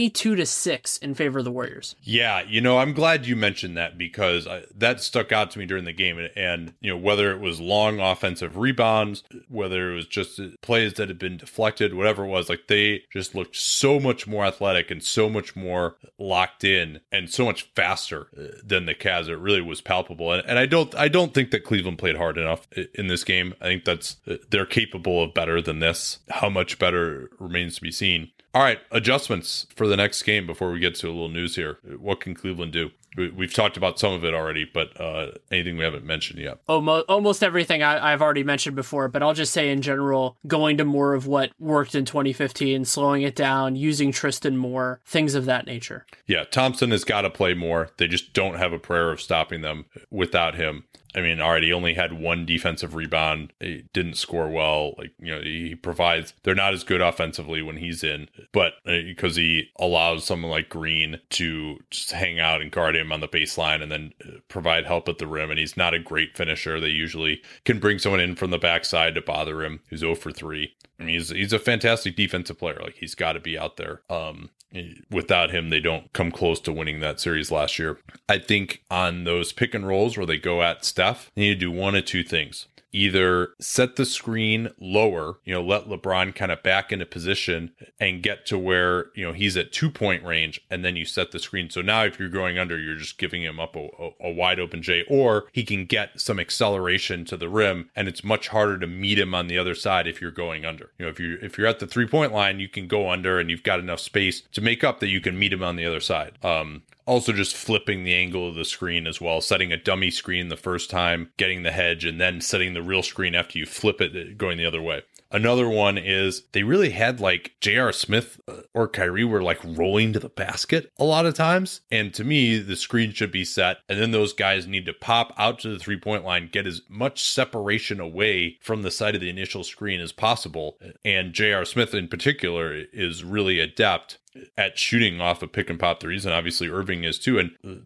22-6 in favor of the Warriors. Yeah, I'm glad you mentioned that because that stuck out to me during the game, and whether it was long offensive rebounds, whether it was just plays that had been deflected, whatever it was. Like they just looked so much more athletic and so much more locked in and so much faster than the Cavs. It really was palpable. And I don't think that Cleveland played hard enough in this game. I think they're capable of better than this. How much better remains to be seen. All right, adjustments for the next game before we get to a little news here. What can Cleveland do? We've talked about some of it already, but anything we haven't mentioned yet? Almost everything I've already mentioned before, but I'll just say in general, going to more of what worked in 2015, slowing it down, using Tristan more, things of that nature. Yeah, Thompson has got to play more. They just don't have a prayer of stopping them without him. I mean, already he only had one defensive rebound. He didn't score well. Like, he provides, they're not as good offensively when he's in, but because he allows someone like Green to just hang out and guard him on the baseline and then provide help at the rim. And he's not a great finisher. They usually can bring someone in from the backside to bother him, who's 0 for 3. I mean, he's a fantastic defensive player. Like, he's got to be out there. Without him, they don't come close to winning that series last year. I think on those pick and rolls where they go at Steph, they need to do one of two things. Either set the screen lower, let LeBron kind of back into position and get to where, he's at 2-point range, and then you set the screen. So now if you're going under, you're just giving him up a wide open J, or he can get some acceleration to the rim, and it's much harder to meet him on the other side if you're going under. If you're at the 3-point line, you can go under and you've got enough space to make up that you can meet him on the other side. Also just flipping the angle of the screen as well, setting a dummy screen the first time, getting the hedge, and then setting the real screen after you flip it going the other way. Another one is they really had like J.R. Smith or Kyrie were like rolling to the basket a lot of times. And to me, the screen should be set. And then those guys need to pop out to the 3-point line, get as much separation away from the side of the initial screen as possible. And J.R. Smith in particular is really adept at shooting off of pick and pop threes, and obviously Irving is too. And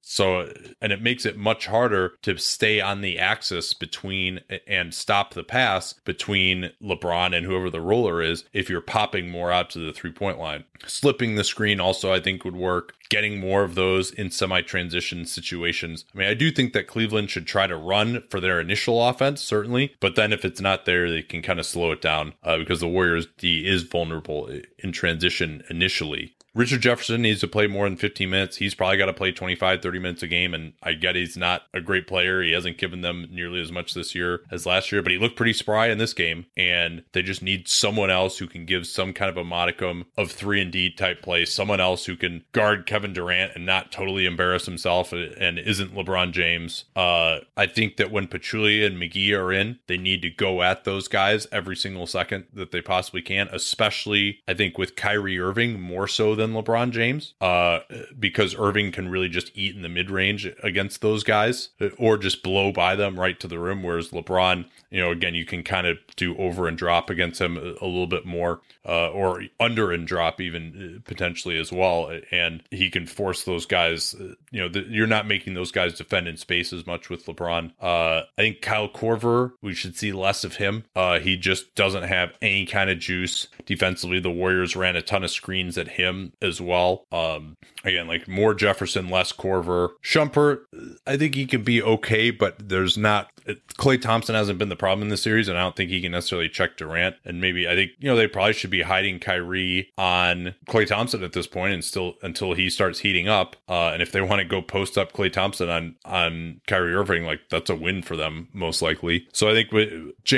it makes it much harder to stay on the axis between and stop the pass between LeBron and whoever the roller is if you're popping more out to the 3-point line. Slipping the screen also, I think, would work. Getting more of those in semi-transition situations. I mean, I do think that Cleveland should try to run for their initial offense, certainly. But then if it's not there, they can kind of slow it down because the Warriors D is vulnerable in transition initially. Richard Jefferson needs to play more than 15 minutes. He's probably got to play 25, 30 minutes a game. And I get he's not a great player. He hasn't given them nearly as much this year as last year, but he looked pretty spry in this game. And they just need someone else who can give some kind of a modicum of 3-and-D type play. Someone else who can guard Kevin Durant and not totally embarrass himself and isn't LeBron James. I think that when Pachulia and McGee are in, they need to go at those guys every single second that they possibly can, especially I think with Kyrie Irving more so than LeBron James, because Irving can really just eat in the mid-range against those guys or just blow by them right to the rim, whereas LeBron, again, you can kind of do over and drop against him a little bit more, or under and drop even potentially as well, and he can force those guys, you're not making those guys defend in space as much with LeBron. I think Kyle Korver, we should see less of him. He just doesn't have any kind of juice defensively. The Warriors ran a ton of screens at him as well. Again, like more Jefferson, less Korver. Shumpert, I think he can be okay, but there's not. Klay Thompson hasn't been the problem in the series, and I don't think he can necessarily check Durant. And maybe I think they probably should be hiding Kyrie on Klay Thompson at this point, and still until he starts heating up. And if they want to go post up Klay Thompson on Kyrie Irving, like that's a win for them most likely. So I think with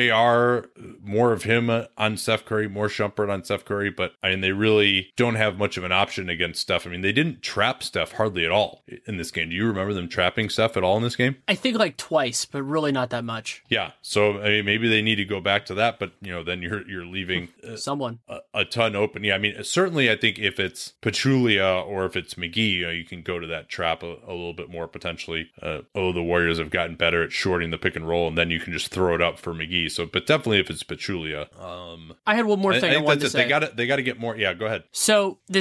JR, more of him on Steph Curry, more Shumpert on Steph Curry, but I mean they really don't have much of an option against Steph. I mean they didn't trap Steph hardly at all in this game. Do you remember them trapping Steph at all in this game? I think like twice, but really not that much. Yeah, so I mean maybe they need to go back to that, but then you're leaving someone a ton open. Yeah, I mean certainly I think if it's Pachulia or if it's McGee, you can go to that trap a little bit more potentially. The Warriors have gotten better at shorting the pick and roll, and then you can just throw it up for McGee. So, but definitely if it's Pachulia. I had one more thing I wanted to say. They got to get more. Yeah, go ahead. So this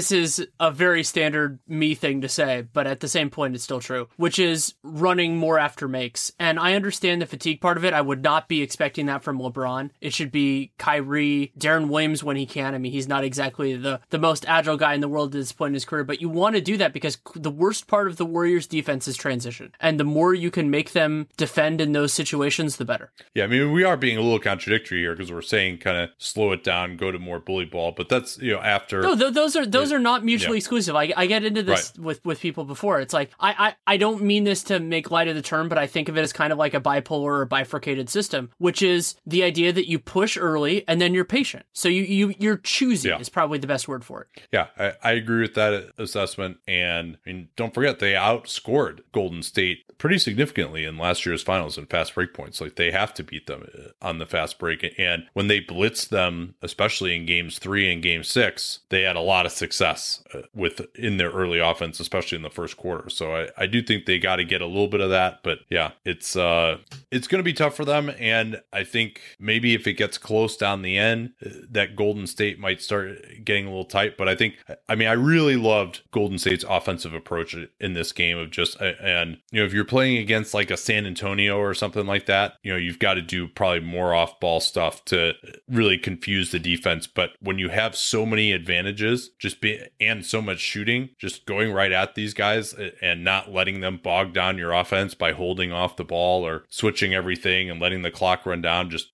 this is a very standard me thing to say, but at the same point, it's still true, which is running more after makes. And I understand the fatigue part of it. I would not be expecting that from LeBron. It should be Kyrie, Darren Williams when he can. I mean, he's not exactly the most agile guy in the world at this point in his career, but you want to do that because the worst part of the Warriors defense is transition. And the more you can make them defend in those situations, the better. Yeah, I mean, we are being a little contradictory here because we're saying kind of slow it down, go to more bully ball, but that's, after. No, those are not mutually exclusive. I get into this with people before. It's like, I don't mean this to make light of the term, but I think of it as kind of like a bipolar or bifurcated system, which is the idea that you push early and then you're patient. So you're choosy is probably the best word for it. Yeah, I agree with that assessment. And I mean, don't forget, they outscored Golden State pretty significantly in last year's finals in fast break points. Like, they have to beat them on the fast break. And when they blitzed them, especially in games 3 and game 6, they had a lot of success in their early offense, especially in the first quarter. So I do think they got to get a little bit of that. But yeah, it's going to be tough for them. And I think maybe if it gets close down the end, that Golden State might start getting a little tight. But I really loved Golden State's offensive approach in this game of just, and if you're playing against like a San Antonio or something like that, you've got to do probably more off ball stuff to really confuse the defense. But when you have so many advantages and so much shooting, just going right at these guys and not letting them bog down your offense by holding off the ball or switching everything and letting the clock run down, just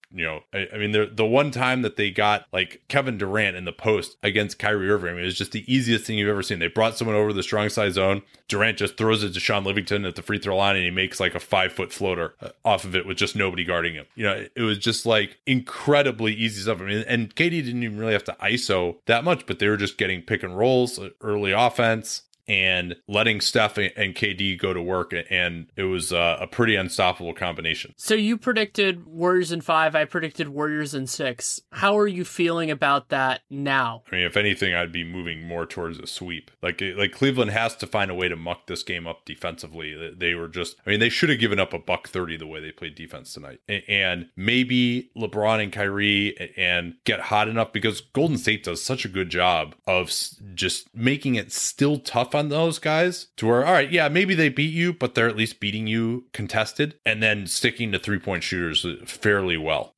the one time that they got like Kevin Durant in the post against Kyrie Irving, it was just the easiest thing you've ever seen. They brought someone over the strong side zone. Durant just throws it to Sean Livingston at the free throw line and he makes like a 5-foot floater off of it with just nobody guarding him. It was just like incredibly easy stuff. I mean, and KD didn't even really have to ISO that much, but they were just getting pick and rolls, early offense, and letting Steph and KD go to work, and it was a pretty unstoppable combination. So you predicted Warriors in 5, I predicted Warriors in 6. How are you feeling about that now? I mean, if anything, I'd be moving more towards a sweep. Like Cleveland has to find a way to muck this game up defensively. They were just, they should have given up $130 the way they played defense tonight. And maybe LeBron and Kyrie and get hot enough, because Golden State does such a good job of just making it still tough on those guys to where, all right, yeah, maybe they beat you, but they're at least beating you contested and then sticking to 3-point shooters fairly well.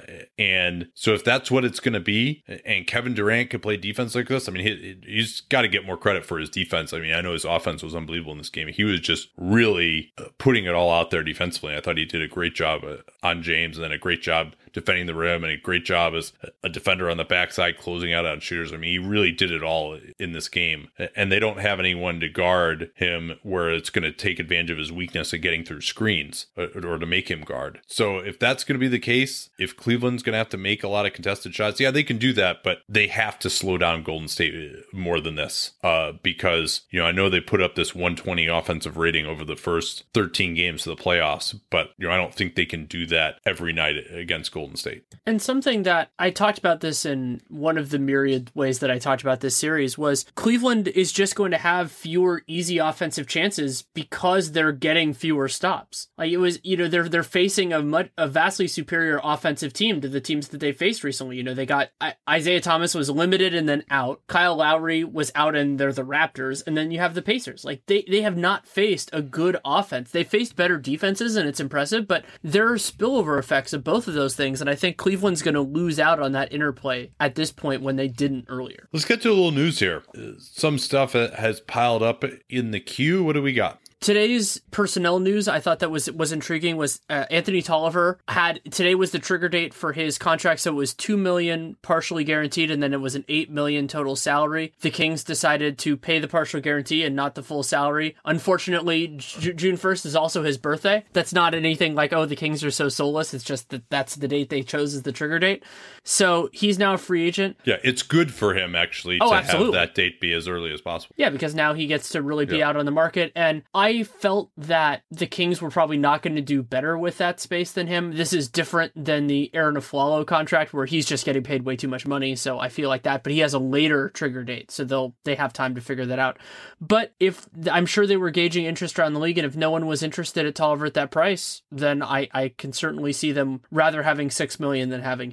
And so if that's what it's going to be, and Kevin Durant could play defense like this, I mean, he's got to get more credit for his defense. I mean, I know his offense was unbelievable in this game. He was just really putting it all out there defensively. I thought he did a great job on James, and then a great job defending the rim, and a great job as a defender on the backside closing out on shooters. I mean, he really did it all in this game. And they don't have anyone to guard him where it's going to take advantage of his weakness of getting through screens or to make him guard. So if that's going to be the case, if Cleveland's going to have to make a lot of contested shots, yeah, they can do that, but they have to slow down Golden State more than this because, I know they put up this 120 offensive rating over the first 13 games of the playoffs, but, I don't think they can do that every night against Golden State. And something that I talked about this in one of the myriad ways that I talked about this series was Cleveland is just going to have fewer easy offensive chances because they're getting fewer stops. Like it was, they're facing a vastly superior offensive team to the teams that they faced recently. They got Isaiah Thomas was limited and then out. Kyle Lowry was out and they're the Raptors. And then you have the Pacers. Like they have not faced a good offense. They faced better defenses and it's impressive, but there are spillover effects of both of those things. And I think Cleveland's going to lose out on that interplay at this point when they didn't earlier. Let's get to a little news here. Some stuff has piled up in the queue. What do we got? Today's personnel news I thought that was intriguing was Anthony Tolliver today was the trigger date for his contract, so it was $2 million partially guaranteed and then it was an $8 million total salary. The Kings decided to pay the partial guarantee and not the full salary. Unfortunately, June 1st is also his birthday. That's not anything like, oh, the Kings are so soulless. It's just that's the date they chose as the trigger date. So he's now a free agent. Yeah, it's good for him actually to have that date be as early as possible. Yeah, because now he gets to really be out on the market, and I felt that the Kings were probably not going to do better with that space than him. This is different than the Aaron Aflalo contract where he's just getting paid way too much money, so I feel like that. But he has a later trigger date, so they have time to figure that out. But I'm sure they were gauging interest around the league, and if no one was interested at Tolliver at that price, then I can certainly see them rather having $6 million than having him.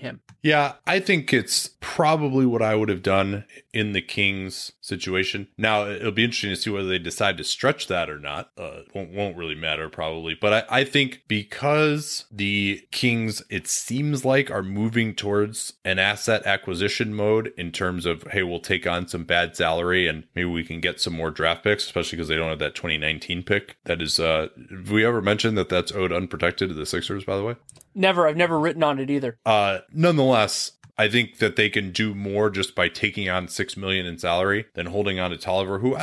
Yeah, I think it's probably what I would have done in the Kings situation. Now, it'll be interesting to see whether they decide to stretch that or not. Won't really matter probably. But I think because the Kings, it seems like, are moving towards an asset acquisition mode in terms of, hey, we'll take on some bad salary and maybe we can get some more draft picks, especially because they don't have that 2019 pick. That is, have we ever mentioned that that's owed unprotected to the Sixers, by the way? Never. I've never written on it either. Nonetheless, I think that they can do more just by taking on $6 million in salary than holding on to Tolliver, who,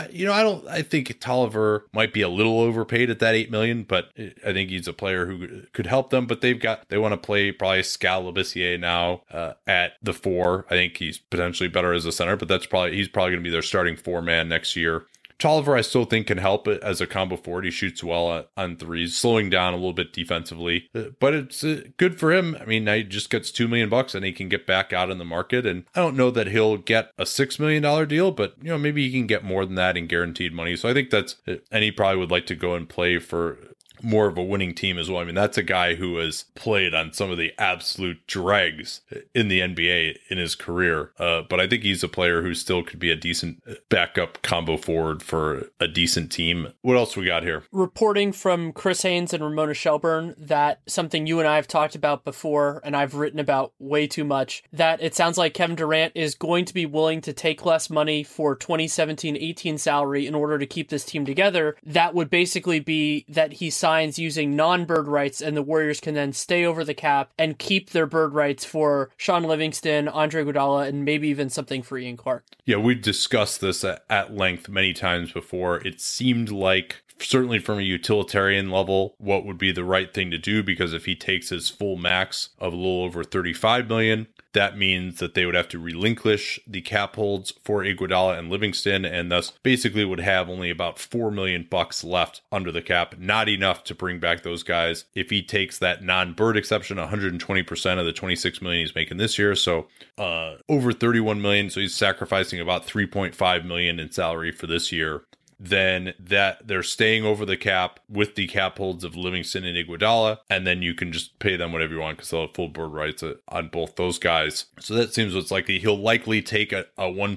I think Tolliver might be a little overpaid at that $8 million, but I think he's a player who could help them. But they want to play probably Skal Labissiere now at the 4. I think he's potentially better as a center, but he's probably going to be their starting 4-man next year. Tolliver, I still think, can help it as a combo forward. He shoots well on threes, slowing down a little bit defensively, but it's good for him. I mean, now he just gets $2 million and he can get back out in the market. And I don't know that he'll get a $6 million deal, but maybe he can get more than that in guaranteed money. So I think and he probably would like to go and play for more of a winning team as well. I mean, that's a guy who has played on some of the absolute dregs in the NBA in his career. But I think he's a player who still could be a decent backup combo forward for a decent team. What else we got here? Reporting from Chris Haynes and Ramona Shelburne that something you and I have talked about before, and I've written about way too much, that it sounds like Kevin Durant is going to be willing to take less money for 2017-18 salary in order to keep this team together. That would basically be that he signs using non-bird rights, and the Warriors can then stay over the cap and keep their bird rights for Sean Livingston, Andre Iguodala, and maybe even something for Ian Clark. Yeah, we've discussed this at length many times before. It seemed like, certainly from a utilitarian level, what would be the right thing to do, because if he takes his full max of a little over $35 million, that means that they would have to relinquish the cap holds for Iguodala and Livingston, and thus basically would have only about $4 million left under the cap. Not enough to bring back those guys. If he takes that non-bird exception, 120% of the $26 million he's making this year, so over $31 million. So he's sacrificing about $3.5 million in salary for this year. Then that they're staying over the cap with the cap holds of Livingston and Iguodala, and then you can just pay them whatever you want because they'll have full bird rights on both those guys. So that seems what's likely. He'll likely take a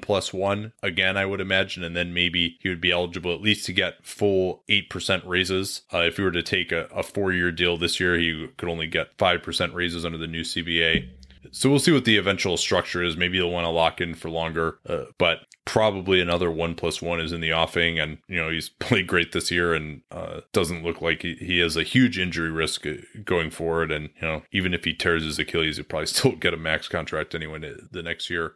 1+1 again, I would imagine, and then maybe he would be eligible at least to get full 8% raises. If he were to take a 4-year deal this year, he could only get 5% raises under the new CBA. So we'll see what the eventual structure is. Maybe they'll want to lock in for longer, but probably another 1+1 is in the offing. And, he's played great this year and doesn't look like he has a huge injury risk going forward. And, even if he tears his Achilles, he'll probably still get a max contract anyway the next year.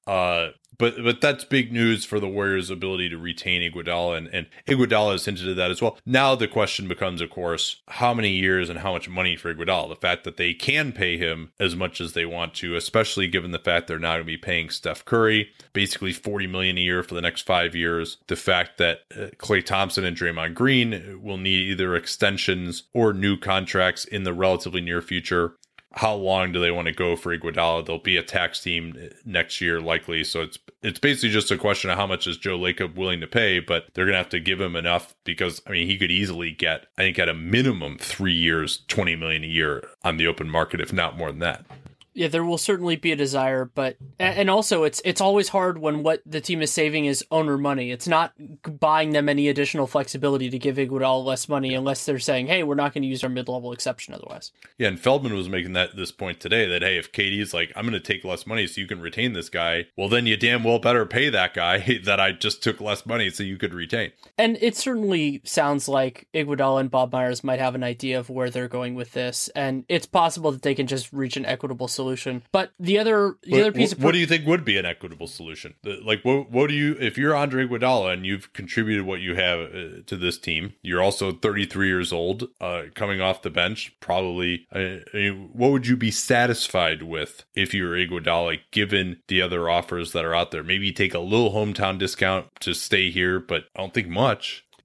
But that's big news for the Warriors' ability to retain Iguodala, and Iguodala has hinted at that as well. Now the question becomes, of course, how many years and how much money for Iguodala? The fact that they can pay him as much as they want to, especially given the fact they're now going to be paying Steph Curry basically $40 million a year for the next 5 years. The fact that Klay Thompson and Draymond Green will need either extensions or new contracts in the relatively near future. How long do they want to go for Iguodala? They'll be a tax team next year, likely. So it's basically just a question of how much is Joe Lacob willing to pay, but they're going to have to give him enough because, he could easily get, I think at a minimum 3 years, $20 million a year on the open market, if not more than that. Yeah, there will certainly be a desire, but and also it's always hard when what the team is saving is owner money. It's not buying them any additional flexibility to give Iguodala less money unless they're saying, hey, we're not going to use our mid-level exception otherwise. Yeah, and Feldman was making this point today that, hey, if KD's like, I'm going to take less money so you can retain this guy, well, then you damn well better pay that guy that I just took less money so you could retain. And it certainly sounds like Iguodala and Bob Myers might have an idea of where they're going with this, and it's possible that they can just reach an equitable solution. But the other piece of... What do you think would be an equitable solution? What do you... If you're Andre Iguodala and you've contributed what you have to this team, you're also 33 years old, coming off the bench, probably... what would you be satisfied with if you were Iguodala, given the other offers that are out there? Maybe you take a little hometown discount to stay here, but I don't think much.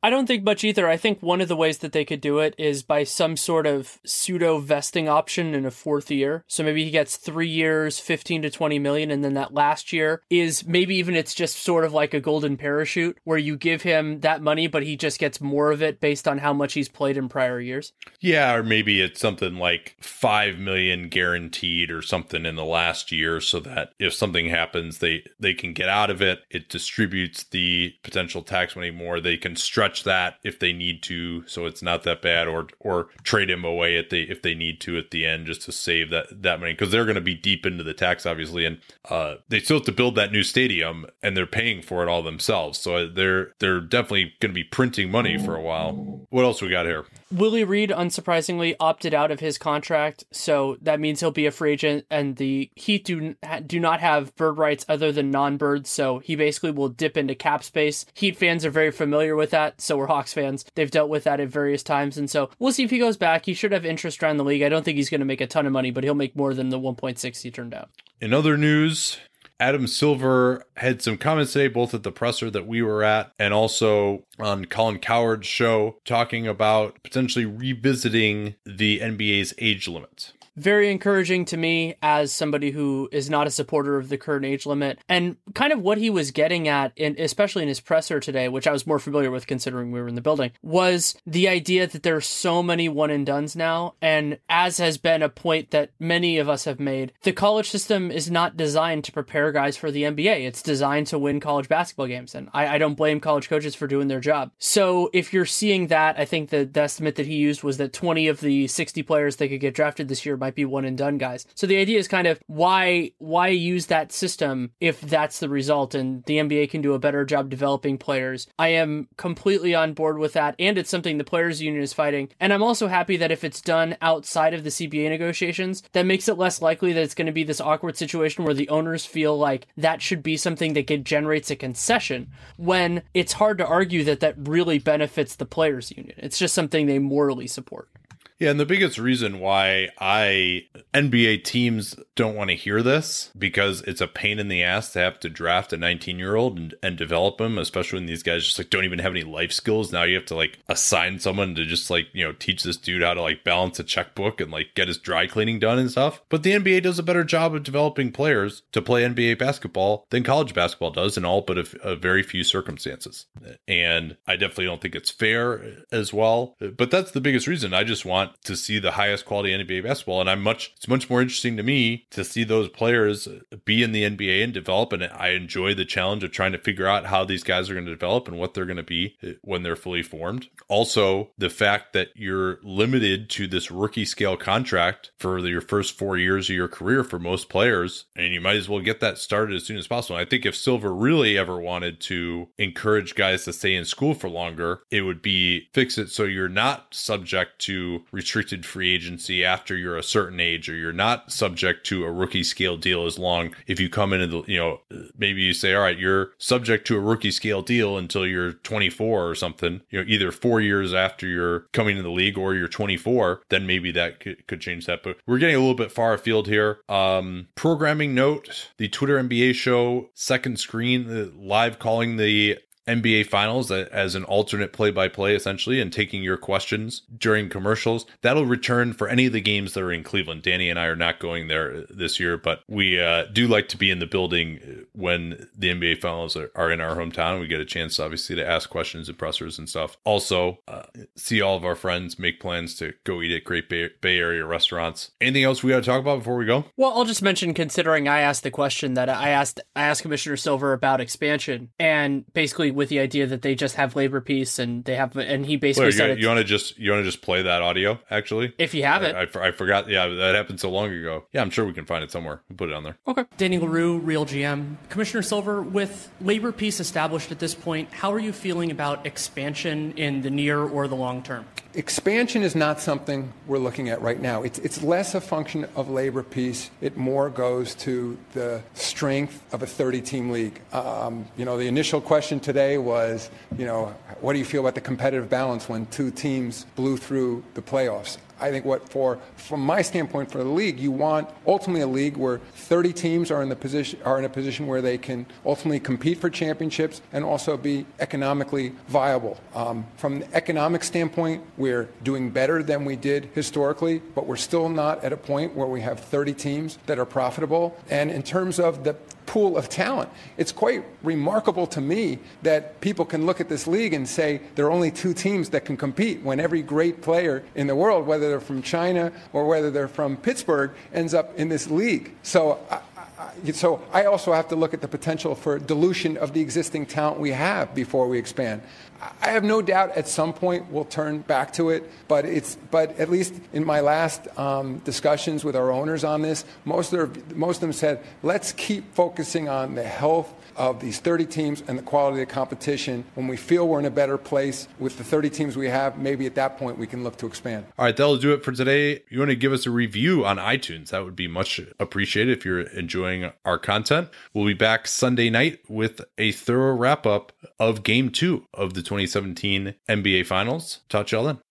I don't think much either. I think one of the ways that they could do it is by some sort of pseudo vesting option in a fourth year. So maybe he gets 3 years, 15 to 20 million, and then that last year is maybe even it's just sort of like a golden parachute where you give him that money, but he just gets more of it based on how much he's played in prior years. Yeah, or maybe it's something like 5 million guaranteed or something in the last year, so that if something happens, they can get out of it. It distributes the potential tax money more. They can stretch that if they need to, so it's not that bad, or trade him away if they need to at the end just to save that money, because they're going to be deep into the tax, obviously, and they still have to build that new stadium, and they're paying for it all themselves. So they're definitely going to be printing money for a while. What else we got here? Willie Reed, unsurprisingly, opted out of his contract, so that means he'll be a free agent, and the Heat do not have bird rights other than non-birds, so he basically will dip into cap space. Heat fans are very familiar with that, so we're Hawks fans. They've dealt with that at various times, and so we'll see if he goes back. He should have interest around the league. I don't think he's going to make a ton of money, but he'll make more than the 1.6 he turned out. In other news, Adam Silver had some comments today, both at the presser that we were at and also on Colin Cowherd's show, talking about potentially revisiting the NBA's age limit. Very encouraging to me as somebody who is not a supporter of the current age limit, and kind of what he was getting at, especially in his presser today, which I was more familiar with considering we were in the building, was the idea that there are so many one and dones now. And as has been a point that many of us have made, the college system is not designed to prepare guys for the NBA. It's designed to win college basketball games. And I don't blame college coaches for doing their job. So if you're seeing that, I think the estimate that he used was that 20 of the 60 players that could get drafted this year might be one and done guys. So the idea is kind of why use that system if that's the result, and the NBA can do a better job developing players. I am completely on board with that, and it's something the players union is fighting. And I'm also happy that if it's done outside of the CBA negotiations, that makes it less likely that it's going to be this awkward situation where the owners feel like that should be something that generates a concession, when it's hard to argue that really benefits the players union. It's just something they morally support. Yeah, and the biggest reason why NBA teams don't want to hear this, because it's a pain in the ass to have to draft a 19-year-old and develop them, especially when these guys just don't even have any life skills. Now you have to assign someone to just teach this dude how to balance a checkbook and get his dry cleaning done and stuff. But the NBA does a better job of developing players to play NBA basketball than college basketball does in all but a very few circumstances. And I definitely don't think it's fair as well. But that's the biggest reason. I just want to see the highest quality NBA basketball, and it's much more interesting to me to see those players be in the NBA and develop, and I enjoy the challenge of trying to figure out how these guys are going to develop and what they're going to be when they're fully formed. Also, the fact that you're limited to this rookie scale contract for your first 4 years of your career for most players, and you might as well get that started as soon as possible. And I think if Silver really ever wanted to encourage guys to stay in school for longer, it would be fix it so you're not subject to restricted free agency after you're a certain age, or you're not subject to a rookie scale deal as long if you come into maybe you say, all right, you're subject to a rookie scale deal until you're 24 or something, either 4 years after you're coming into the league or you're 24, then maybe that could change that. But we're getting a little bit far afield here. Programming note, the Twitter NBA show Second Screen, live calling the NBA Finals as an alternate play-by-play, essentially, and taking your questions during commercials. That'll return for any of the games that are in Cleveland. Danny and I are not going there this year, but we do like to be in the building when the NBA Finals are in our hometown. We get a chance, obviously, to ask questions and pressers and stuff. Also, see all of our friends, make plans to go eat at great Bay Area restaurants. Anything else we got to talk about before we go? Well, I'll just mention, considering I asked the question that I asked Commissioner Silver about expansion, and basically with the idea that they just have labor peace and he basically said you want to just play that audio, actually, if you have it. I forgot. Yeah, that happened so long ago. Yeah, I'm sure we can find it somewhere. We'll put it on there. Okay. Danny LaRue, Real GM. Commissioner Silver, with labor peace established at this point, how are you feeling about expansion in the near or the long term? Expansion is not something we're looking at right now. It's less a function of labor peace. It more goes to the strength of a 30-team league. The initial question today was, what do you feel about the competitive balance when two teams blew through the playoffs? I think from my standpoint for the league, you want ultimately a league where 30 teams are in a position where they can ultimately compete for championships and also be economically viable. From the economic standpoint, we're doing better than we did historically, but we're still not at a point where we have 30 teams that are profitable. And in terms of the pool of talent, it's quite remarkable to me that people can look at this league and say there are only 2 teams that can compete when every great player in the world, whether they're from China or whether they're from Pittsburgh, ends up in this league. So I also have to look at the potential for dilution of the existing talent we have before we expand. I have no doubt at some point we'll turn back to it, but at least in my last discussions with our owners on this, most of them said, let's keep focusing on the health of these 30 teams and the quality of the competition. When we feel we're in a better place with the 30 teams we have, maybe at that point we can look to expand. All right, that'll do it for today. If you want to give us a review on iTunes, that would be much appreciated if you're enjoying our content. We'll be back Sunday night with a thorough wrap-up of Game 2 of the 2017 NBA Finals. Talk to y'all then.